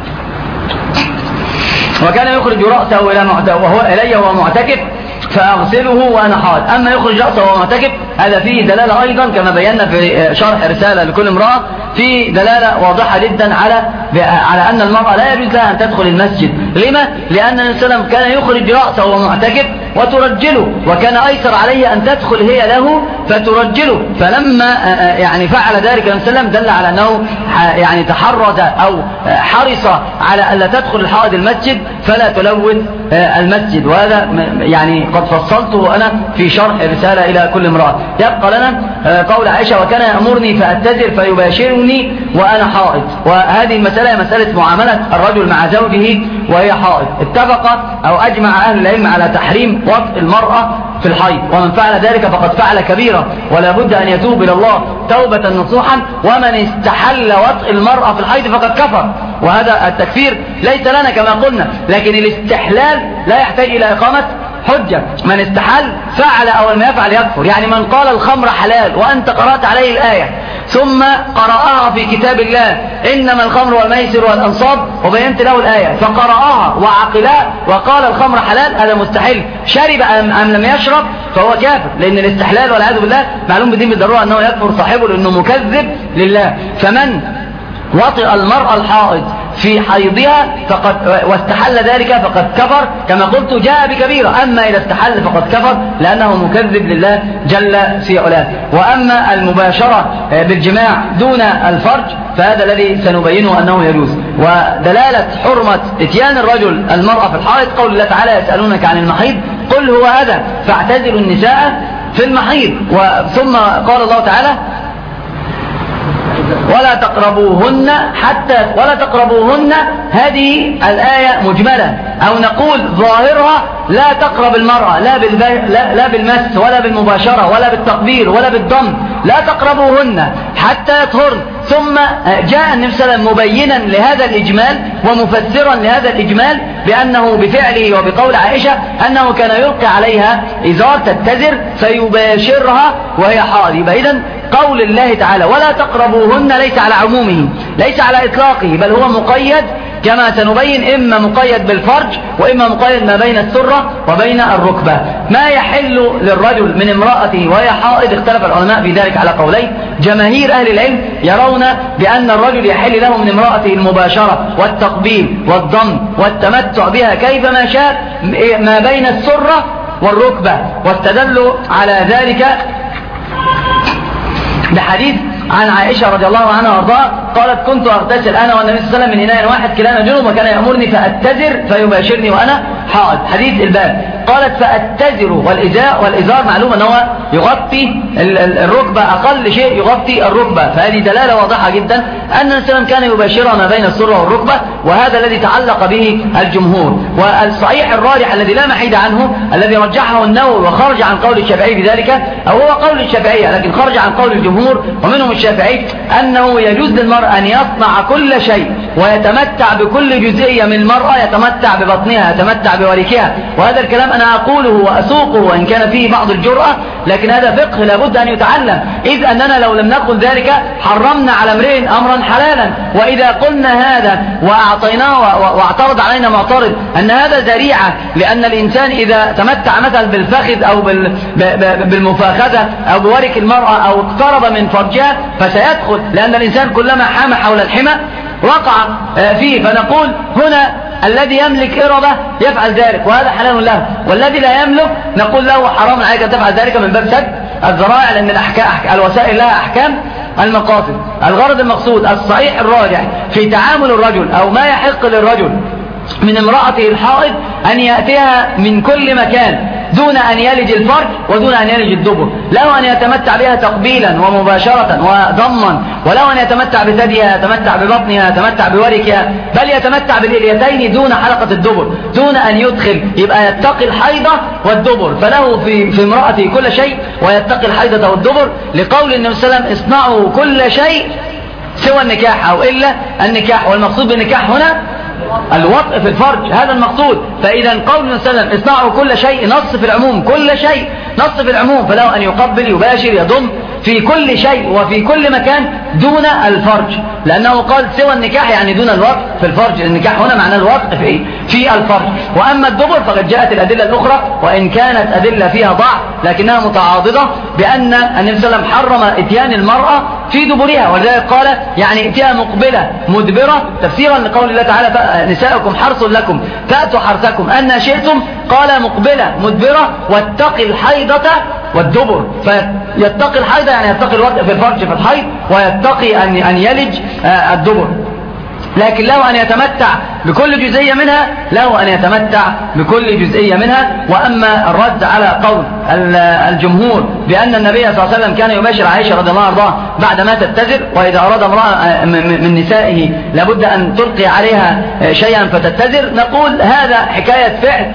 وكان يخرج رأسه إلى وهو إلي وهو معتكف فأغسله وأنا حائض. أما يخرج رأسه وهو معتكف هذا فيه دلالة أيضا كما بينا في شرح رسالة لكل امرأة، في دلالة واضحة جدا على على أن المرأة لا يجوز لها أن تدخل المسجد. لما؟ لأن النبي صلى الله عليه وسلم كان يخرج رأسه وهو معتكف وترجله، وكان أيسر عليه أن تدخل هي له فترجله. فلما يعني فعل ذلك النبي صلى الله عليه وسلم دل على أنه يعني تحرز أو حرص على ألا تدخل الحائض المسجد فلا تلوث المسجد. وهذا يعني قد فصلته أنا في شرح رسالة إلى كل امرأة. يبقى لنا قول عائشة وكان يأمرني فأتزر فيباشرني وأنا حائض. وهذه المسألة مسألة معاملة الرجل مع زوجه وهي حائض. اتفق أو أجمع أهل العلم على تحريم وطء المرأة في الحيض، ومن فعل ذلك فقد فعل كبيرة ولا بد أن يتوب إلى الله توبة نصوحا، ومن استحل وطء المرأة في الحيض فقد كفر. وهذا التكفير ليس لنا كما قلنا، لكن الاستحلال لا يحتاج إلى إقامة حجة. من استحل فعل أول ما يفعل يكفر. يعني من قال الخمر حلال وأنت قرأت عليه الآية ثم قرأها في كتاب الله إنما الخمر والميسر والأنصاب وبينت له الآية فقرأها وعقلها وقال الخمر حلال، هذا مستحل. شرب أم لم يشرب فهو كافر، لأن الاستحلال والعياذ بالله معلوم بدين بالضرورة أنه يكفر صاحبه لأنه مكذب لله. فمن وطئ المرأة الحائض في حيضها فقد واستحل ذلك فقد كفر كما قلت جاء بكبيرة. أما إذا استحل فقد كفر لأنه مكذب لله جل في علاه. وأما المباشرة بالجماع دون الفرج فهذا الذي سنبينه أنه يجوز. ودلالة حرمة اتيان الرجل المرأة في الحائض قول الله تعالى يسألونك عن المحيض قل هو أذى فاعتزلوا النساء في المحيض. ثم قال الله تعالى ولا تقربوهن حتى ولا تقربوهن. هذه الآية مجملة أو نقول ظاهرها لا تقرب المرأة لا, لا, لا بالمس ولا بالمباشرة ولا بالتقبيل ولا بالضم، لا تقربوهن حتى يطهرن. ثم جاء النبي صلى الله عليه وسلم مبينا لهذا الإجمال ومفسرا لهذا الإجمال بأنه بفعله وبقول عائشة أنه كان يلقي عليها إزار تتزر فيباشرها وهي حائض. يبقى إذن قول الله تعالى ولا تقربوهن ليس على عمومه ليس على إطلاقه، بل هو مقيد كما سنبين إما مقيد بالفرج وإما مقيد ما بين السرة وبين الركبة. ما يحل للرجل من امرأته وهي حائض اختلف العلماء في ذلك على قولين. جماهير أهل العلم يرون بأن الرجل يحل له من امرأته المباشرة والتقبيل والضم والتمتع بها كيفما شاء ما بين السرة والركبة، واستدلوا على ذلك بحديث عن عائشة رضي الله عنها وارضاها قالت كنت أغتسل أنا والنبي صلى الله عليه وسلم من إناء واحد كلانا جنوب وكان يأمرني فأتزر فيباشرني وأنا حائض. حديث الباب قالت فأتزر والإزار والإزار معلوم أنه يغطي الركبة أقل شيء يغطي الركبة، فهذه دلالة واضحة جدا أن النبي صلى الله عليه وسلم كان يباشرها ما بين السرة والركبة، وهذا الذي تعلق به الجمهور. والصحيح الراجح الذي لا محيد عنه الذي رجحه النووي وخرج عن قول الشافعي بذلك أو هو قول الشافعية لكن خرج عن قول الجمهور ومنهم الشافعي أنه يجوز للمرأة أن يصنع كل شيء ويتمتع بكل جزئية من المرأة، يتمتع ببطنها يتمتع بوركها. وهذا الكلام أنا أقوله وأسوقه وإن كان فيه بعض الجرأة، لكن هذا فقه لابد أن يتعلم، إذ أننا لو لم نقل ذلك حرمنا على امرئ أمرا حلالا. وإذا قلنا هذا وأعطيناه واعترض علينا معترض أن هذا ذريعة لأن الإنسان إذا تمتع مثلا بالفخذ أو بالمفاخذة أو بورك المرأة أو اقترب من فرجها فسيدخل، لأن الإنسان كلما حام حول الحمى وقع فيه. فنقول هنا الذي يملك إرادة يفعل ذلك وهذا حلال له، والذي لا يملك نقول له حرام عليك أن تفعل ذلك من باب سد الذرائع، لأن الأحكام الوسائل لها أحكام المقاصد. الغرض المقصود الصحيح الراجح في تعامل الرجل أو ما يحق للرجل من امرأته الحائض أن يأتيها من كل مكان دون أن يلج الفرج ودون أن يلج الدبر، له أن يتمتع بها تقبيلا ومباشرة وضما، وله أن يتمتع بثديها يتمتع ببطنها يتمتع بوركها، بل يتمتع بالإليتين دون حلقة الدبر دون أن يدخل، يبقى يتقي الحيضة والدبر. فله في, في امرأته كل شيء ويتقي الحيضة والدبر، لقول النبي صلى الله عليه وسلم اصنعوا كل شيء سوى النكاح أو إلا النكاح. والمقصود بالنكاح هنا الوطء في الفرج، هذا المقصود. فإذا قول النبي صلى الله عليه وسلم اصنعوا كل شيء نص في العموم، كل شيء نص في العموم، فله أن يقبل يباشر يضم في كل شيء وفي كل مكان دون الفرج، لأنه قال سوى النكاح يعني دون الوطء في الفرج. النكاح هنا معناه الوطء في إيه؟ في الفرج. وأما الدبر فقد جاءت الأدلة الأخرى وإن كانت أدلة فيها ضعف لكنها متعاضدة بأن النبي صلى الله عليه وسلم حرم إتيان المرأة في دبرها، ولذلك قال يعني ائتيها مقبلة مدبرة تفسيرا لقول الله تعالى نساؤكم حرث لكم فأتوا حرثكم أن شئتم، قال مقبلة مدبرة واتقي الحيضة والدبر. فيتقي الحيضة يعني يتقي الوطء في الفرج في الحيض، ويتقي أن أن يلج الدبر. لكن له أن يتمتع بكل جزئية منها له أن يتمتع بكل جزئية منها. وأما الرد على قول الجمهور بأن النبي صلى الله عليه وسلم كان يباشر عائشة رضي الله عنها بعدما تتزر، وإذا أراد امرأة من نسائه لابد أن تلقي عليها شيئا فتتزر، نقول هذا حكاية فعل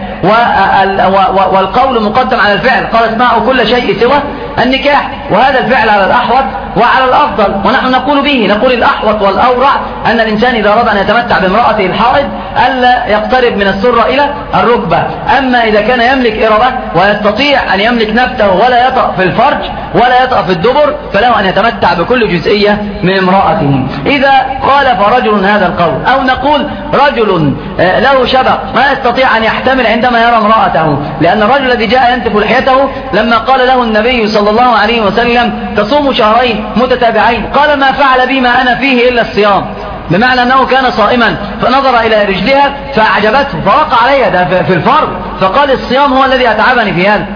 والقول مقدم على الفعل. قال اسمعوا كل شيء سوى النكاح، وهذا الفعل على الأحوط وعلى الأفضل، ونحن نقول به. نقول الأحوط والأورع أن الإنسان إذا أراد أن يتمتع بامرأته الحائض ألا يقترب من السرة إلى الركبة. أما إذا كان يملك إرادة ويستطيع أن يملك نفسه ولا يطأ في الفرج ولا يطأ في الدبر فله أن يتمتع بكل جزئية من امرأته. إذا قال فرجل هذا القول، أو نقول رجل له شبق ما يستطيع أن يحتمل عندما يرى امرأته، لأن الرجل الذي جاء ينتف لحيته لما قال له النبي صلى الله عليه وسلم تصوم شهرين متتابعين قال ما فعل بي ما أنا فيه إلا الصيام، بمعنى أنه كان صائما فنظر إلى رجلها فأعجبته فوقع عليها ده في الفرض، فقال الصيام هو الذي أتعبني في هذا،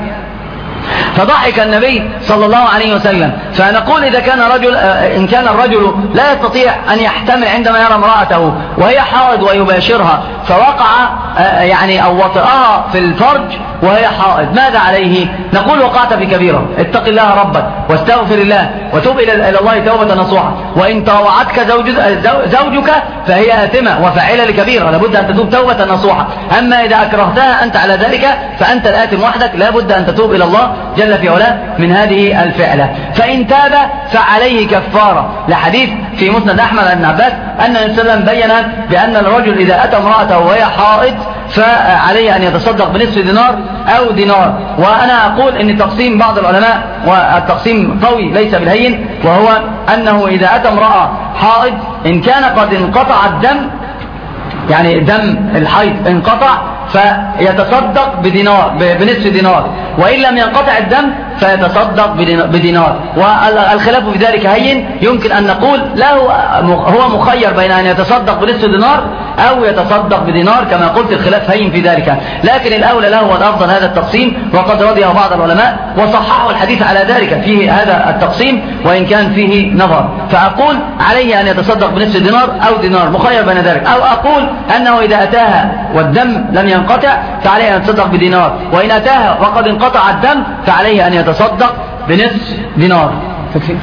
فضحك النبي صلى الله عليه وسلم. فنقول إذا كان رجل إن كان الرجل لا يستطيع أن يحتمل عندما يرى امرأته وهي حائض ويباشرها فوقع يعني أو وطئها في الفرج وهي حائض، ماذا عليه؟ نقول وقعت في كبيرة، اتق الله ربك واستغفر الله وتوب إلى الله توبة نصوحة، وإن طاوعتك زوجك فهي آثمة وفاعلة لكبيرة لابد أن تتوب توبة نصوحة. أما إذا أكرهتها أنت على ذلك فأنت الآثم وحدك، لابد أن تتوب إلى الله جل في علاه من هذه الفعلة. فإن تاب فعليه كفارة، لحديث في مسند أحمد بن عباس أن النبي صلى الله عليه وسلم بين بأن الرجل إذا أتى امرأته وهي حائض فعليه أن يتصدق بنصف دينار أو دينار. وأنا أقول أن تقسيم بعض العلماء والتقسيم قوي ليس بالهين، وهو أنه إذا أتى امرأة حائض إن كان قد انقطع الدم، يعني دم الحيض انقطع فيتصدق بدينار بنصف دينار، وإن لم ينقطع الدم فيتصدق بدينار. والخلاف في ذلك هين، يمكن أن نقول له هو مخير بين أن يتصدق بنصف دينار أو يتصدق بدينار، كما قلت الخلاف هين في ذلك، لكن الأولى له والأفضل هذا التقسيم، وقد رضيه بعض العلماء وصححوا الحديث على ذلك فيه هذا التقسيم وإن كان فيه نظر. فأقول عليه أن يتصدق بنصف دينار أو دينار مخير بين ذلك، أو أقول أنه إذا أتاها والدم لم ينقطع فعليه أن يتصدق بدينار، وإن أتاها وقد انقطع الدم فعليه أن يتصدق بنصف دينار. تكفي.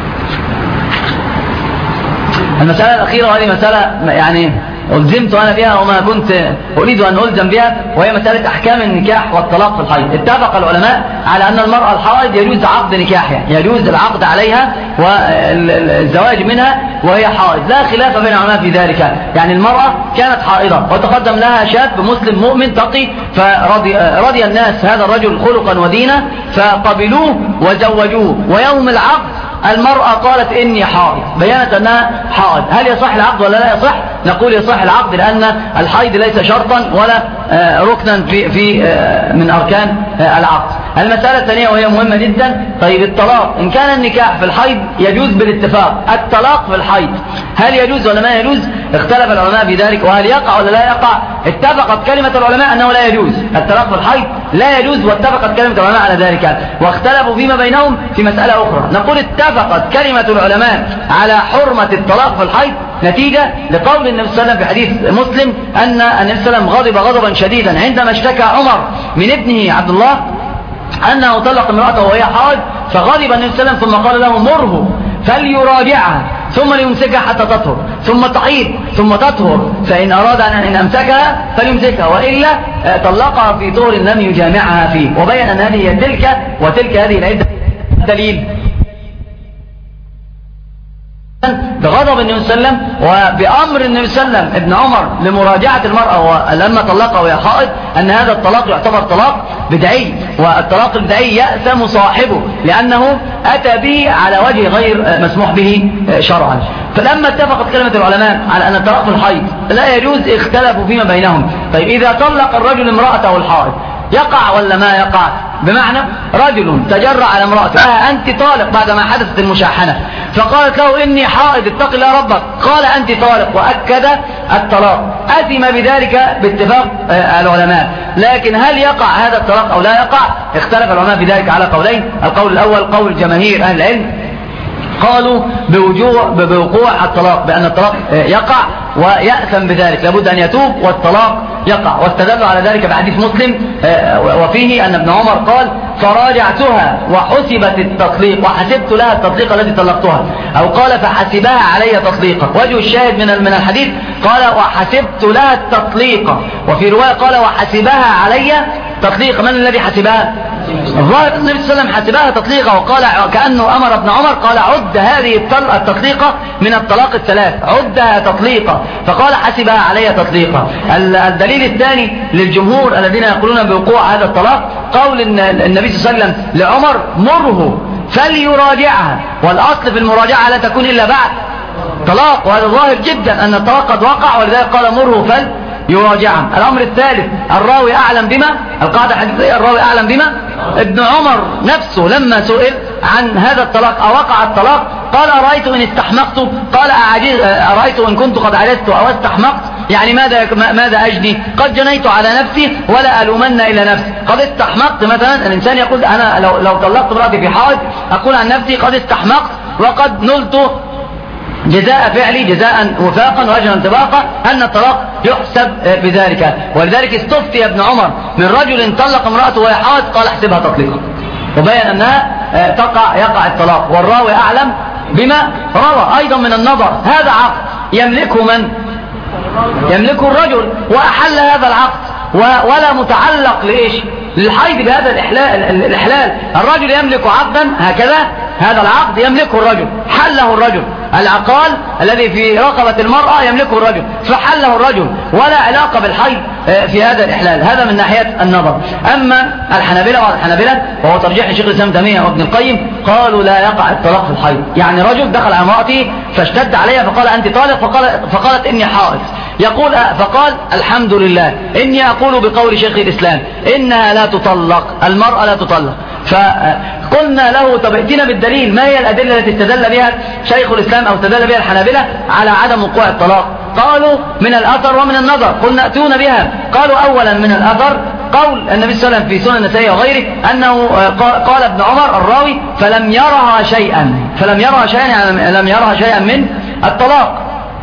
المسألة الأخيرة وهذه مسألة يعني ألزمت أنا بها وما كنت أريد أن ألزم بها، وهي مسألة أحكام النكاح والطلاق في الحيض. اتفق العلماء على أن المرأة الحائض يجوز عقد نكاحها، يجوز العقد عليها والزواج منها وهي حائض، لا خلاف بين العلماء في ذلك. يعني المرأة كانت حائضة وتقدم لها شاب مسلم مؤمن تقي، فرضي رضي الناس هذا الرجل خلقا ودينا فقبلوه وزوجوه، ويوم العقد المرأة قالت إني حائض، بيانت أنها حائض. هل يصح العقد ولا لا يصح؟ نقول يصح العقد، لأن الحيض ليس شرطا ولا ركنا في, في من أركان العقد. المسألة الثانية وهي مهمة جدا، طيب الطلاق إن كان النكاح في الحيض يجوز بالاتفاق، الطلاق في الحيض هل يجوز ولا ما يجوز؟ اختلف العلماء في ذلك، وهل يقع ولا لا يقع؟ اتفقت كلمة العلماء أنه لا يجوز الطلاق في الحيض، لا يجوز، واتفقت كلمة العلماء على ذلك، واختلفوا فيما بينهم في مسألة أخرى. نقول اتفقت كلمة العلماء على حرمة الطلاق في الحيض نتيجة لقول النبي صلى الله عليه وسلم في حديث مسلم أن النبي صلى الله عليه وسلم غضب غضبا شديدا عندما اشتكى عمر من ابنه عبد الله أنه طلق امرأته وهي حائض، فغضب النبي صلى الله عليه وسلم ثم قال له مره فليراجعها ثم ليمسكها حتى تطهر ثم تحيض ثم تطهر، فإن أراد أن أمسكها فليمسكها وإلا طلقها في طهر لم يجامعها فيه. وبين أن هذه هي تلك وتلك هذه العدة. دليل بغضب النبي صلى الله عليه وسلم وبأمر النبي صلى الله عليه وسلم ابن عمر لمراجعة المرأة لما طلقها وهي حائض أن هذا الطلاق يعتبر طلاق بدعي، والطلاق البدعي يأثم صاحبه لأنه أتى به على وجه غير مسموح به شرعا. فلما اتفقت كلمة العلماء على أن الطلاق في الحيض لا يجوز اختلفوا فيما بينهم. طيب إذا طلق الرجل امرأته الحائض يقع ولا ما يقع؟ بمعنى رجل تجرع على امرأته آه أنت طالق بعدما حدثت المشاحنة، فقالت له إني حائض اتق الله ربك، قال أنت طالق وأكد الطلاق، أثم بذلك باتفاق آه العلماء. لكن هل يقع هذا الطلاق أو لا يقع؟ اختلف العلماء في ذلك على قولين. القول الأول قول جماهير أهل العلم، قالوا بوجوع بوقوع الطلاق، بأن الطلاق يقع ويأثم بذلك، لابد أن يتوب والطلاق يقع. واستدلوا على ذلك بحديث مسلم وفيه أن ابن عمر قال فراجعتها وحسبت التطليق وحسبت لها التطليق الذي طلقتها، أو قال فحسبها علي تطليقا. وجه الشاهد من من الحديث قال وحسبت لها التطليق، وفي رواية قال وحسبها علي تطليق. من الذي حسبها؟ الظاهر النبي صلى الله عليه وسلم حسبها تطليقة، وقال كأنه أمر ابن عمر قال عد هذه التطليقة من الطلاق الثلاث، عدها تطليقة، فقال حسبها علي تطليقة. الدليل الثاني للجمهور الذين يقولون بوقوع هذا الطلاق قول النبي صلى الله عليه وسلم لعمر مره فليراجعها، والأصل في المراجعة لا تكون إلا بعد طلاق، وهذا ظاهر جدا أن الطلاق قد وقع، ولذلك قال مره فل يراجعها. الأمر الثالث الراوي أعلم بما، القاعدة الحديثية الراوي أعلم بما. ابن عمر نفسه لما سئل عن هذا الطلاق أو وقع الطلاق قال أرأيت إن استحمقت، قال أرأيت إن كنت قد عجزت أو استحمقت، يعني ماذا ماذا أجني؟ قد جنيت على نفسي ولا ألومن إلا نفسي. قد استحمقت مثلا الإنسان يقول أنا لو, لو طلقت امرأتي في حائض أقول عن نفسي قد استحمقت وقد نلت جزاء فعلي جزاء وفاقا وأجرا انطباقا أن الطلاق يحسب بذلك. ولذلك استفتي ابن عمر من رجل طلق امرأته وهي حائض قال احسبها تطليقا، وبين أنها تقع يقع الطلاق، والراوي أعلم بما روى. أيضا من النظر هذا عقد يملكه من؟ يملكه الرجل، وأحل هذا العقد ولا متعلق لإيش؟ للحيض بهذا الإحلال. الإحلال الرجل يملك عقدا هكذا، هذا العقد يملكه الرجل، حله الرجل. العقال الذي في رقبة المرأة يملكه الرجل، فحله الرجل، ولا علاقة بالحيض في هذا الإحلال. هذا من ناحية النظر. أما الحنابلة والحنابلة وهو ترجيح الشيخ الإسلام تيمية وابن القيم قالوا لا يقع الطلاق في الحيض. يعني رجل دخل على امرأته فاشتد عليها فقال أنت طالق، فقال فقالت إني حائض، يقول فقال الحمد لله إني أقول بقول شيخ الإسلام إنها لا تطلق، المرأة لا تطلق. فقلنا له طب ائتنا بالدليل، ما هي الأدلة التي استدل بها شيخ الإسلام أو استدل بها الحنابلة على عدم وقوع الطلاق؟ قالوا من الأثر ومن النظر. قلنا ائتونا بها. قالوا أولا من الأثر قول النبي صلى الله عليه وسلم في سنن النسائي وغيره أنه قال ابن عمر الراوي فلم يرها شيئا، فلم يرها شيئا يعني لم يرها شيئا من الطلاق.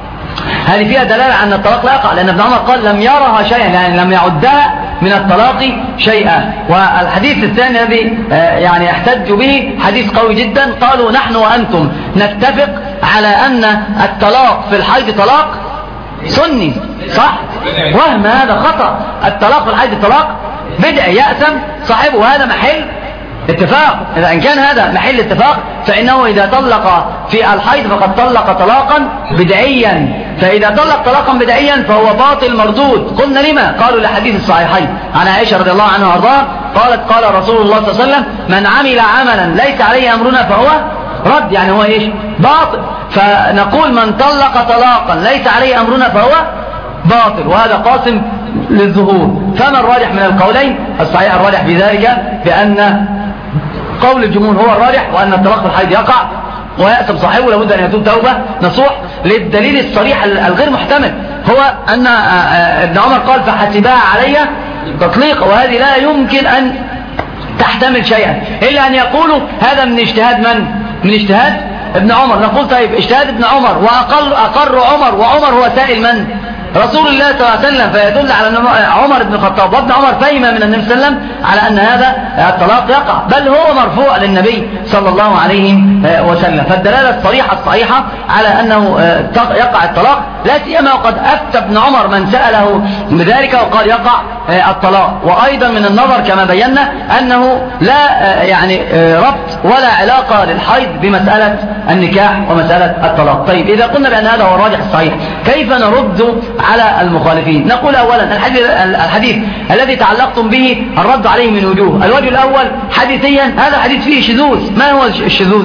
هذه فيها دلالة عن الطلاق لا يقع، لأن ابن عمر قال لم يرها شيئا يعني لم يعدها من الطلاق شيئا. والحديث الثاني الذي يعني احتج به حديث قوي جدا، قالوا نحن وأنتم نتفق على أن الطلاق في الحيض طلاق سني، صح؟ وهم هذا خطأ. الطلاق في الحيض طلاق بدع يأثم صاحبه، وهذا محل اتفاق. إذا إن كان هذا محل اتفاق فإنه إذا طلق في الحيض فقد طلق طلاقا بدعيا، فإذا طلق طلاقا بدعيا فهو باطل مردود. قلنا لما؟ قالوا لحديث الصحيحين عن عائشة رضي الله عنها وارضاها قالت قال رسول الله صلى الله عليه وسلم من عمل عملا ليس عليه أمرنا فهو رد، يعني هو إيش؟ باطل. فنقول من طلق طلاقا ليس عليه أمرنا فهو باطل، وهذا قاسم للظهور. فما الراجح من القولين؟ الصحيح الراجح في ذلك بأن قول الجمهور هو الراجح، وأن الطلاق في الحيض يقع ويأثم صاحبه لابد أن يتوب توبة نصوح. للدليل الصريح الغير محتمل هو أن ابن عمر قال فحسبها علي تطليق، وهذه لا يمكن أن تحتمل شيئا إلا أن يقولوا هذا من اجتهاد من؟ من اجتهاد ابن عمر. نقول طيب اجتهاد ابن عمر وأقر أقر عمر، وعمر هو سائل من؟ رسول الله صلى الله عليه وسلم، فيدل على أن عمر بن الخطاب وابن عمر فهم من النبي صلى الله عليه وسلم على أن هذا الطلاق يقع، بل هو مرفوع للنبي صلى الله عليه وسلم. فالدلالة الصريحة الصحيحة على أنه يقع الطلاق، لا سيما وقد أفتى ابن عمر من سأله بذلك وقال يقع الطلاق. وأيضا من النظر كما بينا أنه لا يعني ربط ولا علاقة للحيض بمسألة النكاح ومسألة الطلاق. طيب إذا قلنا بأن هذا هو الراجح الصحيح، كيف نرد على المخالفين؟ نقول أولا الحديث, الحديث الذي تعلقتم به الرد عليه من وجوه. الوجه الأول حديثيا هذا حديث فيه شذوذ. ما هو الشذوذ؟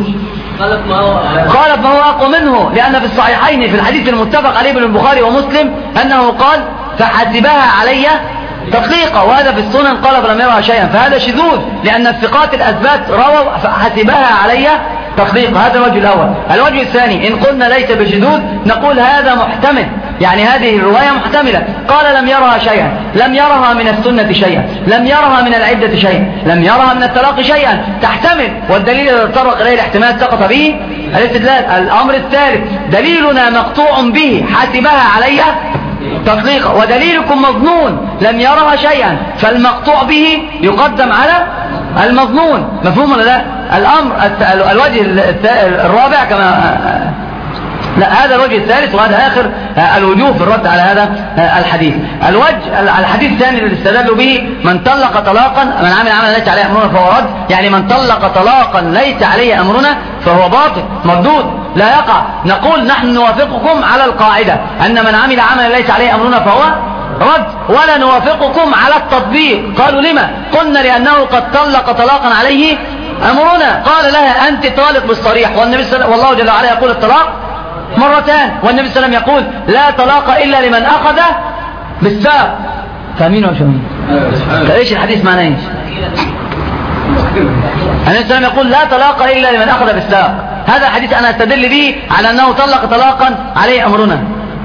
قال ما هو أقوى منه، لأن في الصحيحين في الحديث المتفق عليه بين البخاري ومسلم أنه قال فحسبها علي تطليقا، وهذا في السنن قال فلم يرها شيئا، فهذا شذوذ لأن الثقات الأثبات رووا فحسبها علي تطليق. هذا الوجه الأول. الوجه الثاني إن قلنا ليس بشذوذ نقول هذا محتمل، يعني هذه الرواية محتملة. قال لم يرها شيئا، لم يرها من السنة شيئا، لم يرها من العدة شيئا، لم يرها من الطلاق شيئا، تحتمل. والدليل الذي تطرق إليه الاحتمال سقط به الاستدلال. الأمر الثالث دليلنا مقطوع به حسبها عليها تطليقا، ودليلكم مظنون لم يرها شيئا، فالمقطوع به يقدم على المظنون. مفهوم ولا لا؟ الأمر الوجه الرابع كما لا هذا الوجه الثالث، وهذا آخر الوجوه في الرد على هذا الحديث. الوجه الحديث الثاني اللي استدلوا به من طلق طلاقا من عمل عملا ليس عليه أمرنا فهو رد، يعني من طلق طلاقا ليس عليه أمرنا فهو باطل مردود لا يقع. نقول نحن نوافقكم على القاعدة أن من عمل عملا ليس عليه أمرنا فهو رد، ولا نوافقكم على التطبيق. قالوا لما؟ قلنا لأنه قد طلق طلاقا عليه أمرنا. قال لها أنت طالق بالصريح، والنبي صلى الله عليه وسلم والله جل وعلا يقول الطلاق مرتان، والنبي صلى الله عليه وسلم يقول لا طلاق إلا لمن أخذ بالساق. فاهمين ولا فاهمين؟ ايش الحديث معناه ايش؟ النبي صلى الله عليه وسلم يقول لا طلاق إلا لمن أخذ بالساق. هذا الحديث أنا أستدل به على أنه طلق طلاقا عليه أمرنا.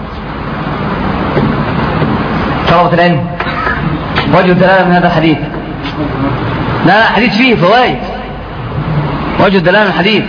طلبة العلم وجه الدلالة من هذا الحديث، لا حديث فيه فوائد. وجه الدلالة من الحديث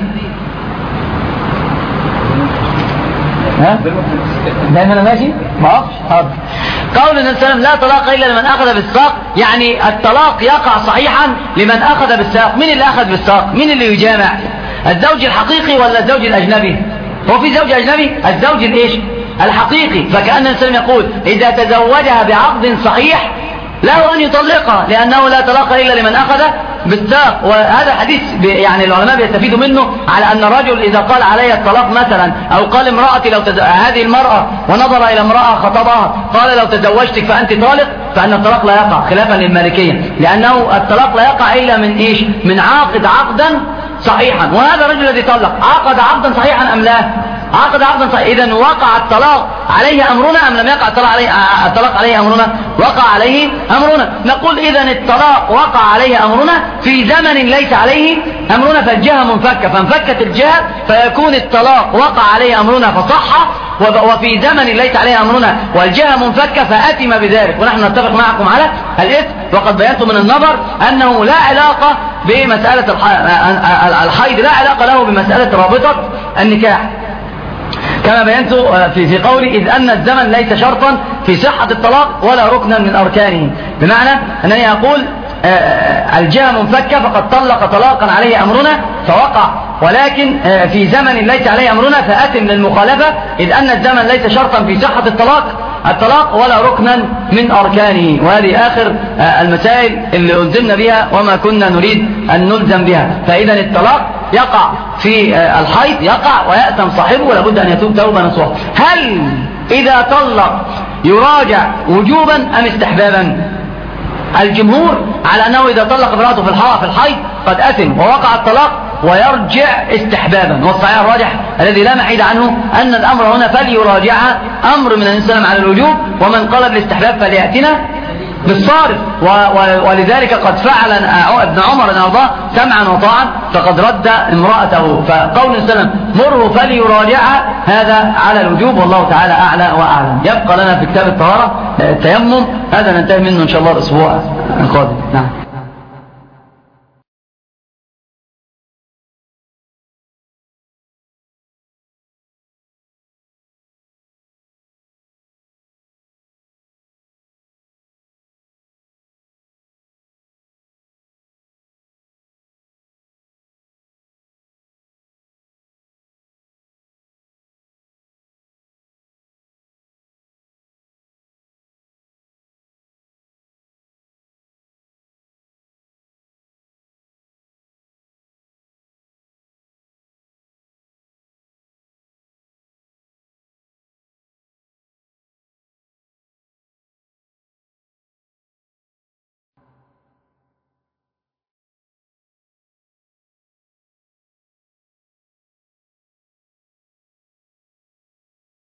ها؟ دايما أنا ماشي؟ ما أقفش حاضر. قول النبي صلى الله عليه وسلم لا طلاق إلا لمن أخذ بالساق، يعني الطلاق يقع صحيحا لمن أخذ بالساق. مين اللي أخذ بالساق؟ مين اللي يجامع؟ الزوج الحقيقي ولا الزوج الأجنبي؟ هو في زوج أجنبي؟ الزوج الإيش؟ الحقيقي. فكأن النبي صلى الله عليه وسلم يقول إذا تزوجها بعقد صحيح له أن يطلقها، لأنه لا طلاق إلا لمن أخذ بالساق. وهذا حديث يعني العلماء بيستفيدوا منه على أن الرجل إذا قال علي الطلاق مثلا، أو قال امرأتي لو تز... هذه المرأة ونظر إلى امرأة خطبها قال لو تزوجتك فأنت طالق، فأن الطلاق لا يقع خلافا للمالكية، لأنه الطلاق لا يقع إلا من إيش؟ من عاقد عقدا صحيحا. وهذا الرجل الذي طلق عقد عقدا صحيحا أم لا؟ عقد عقدا صحيحا. إذن وقع الطلاق عليه أمرنا أم لم يقع الطلاق عليه الطلاق عليه أمرنا؟ وقع عليه أمرنا. نقول إذن الطلاق وقع عليه أمرنا في زمن ليس عليه أمرنا، فالجهة منفكة، فانفكت الجهة فيكون الطلاق وقع عليه أمرنا فصح، وفي زمن ليس عليه أمرنا والجهة منفكة فأتم بذلك. ونحن نتفق معكم على الإثم. وقد بينت من النظر أنه لا علاقة بمسألة الحيض، لا علاقة له بمسألة رابطة النكاح، كما بينت في في قولي إذ أن الزمن ليس شرطا في صحة الطلاق ولا ركنا من أركانه. بمعنى أنني أقول الجهة منفكة فقد طلق طلاقا عليه أمرنا فوقع، ولكن في زمن ليس عليه أمرنا فأتم للمخالفة، إذ أن الزمن ليس شرطا في صحة الطلاق الطلاق ولا ركنا من أركانه. وهذه آخر المسائل اللي ألزمنا بها وما كنا نريد أن نلزم بها. فإذا الطلاق يقع في الحيض يقع ويأتم صاحبه ولابد أن يتوب توبة نصوحا. هل إذا طلق يراجع وجوبا أم استحبابا؟ الجمهور على أنه إذا طلق امرأته في الحيض قد أثم ووقع الطلاق ويرجع استحبابا. والصحيح الراجح الذي لا محيد عنه أن الأمر هنا فليراجعها أمر من النبي صلى الله عليه وسلم على الوجوب، ومن قال بالاستحباب فليأتنا بالصارف. ولذلك قد فعل ابن عمر رضي الله سمعا وطاعا فقد رد امرأته. فقول النبي صلى الله عليه وسلم مره فليراجعها هذا على الوجوب، والله تعالى أعلى وأعلم. يبقى لنا في كتاب الطهارة التيمم، هذا ننتهي منه إن شاء الله الأسبوع القادم. نعم.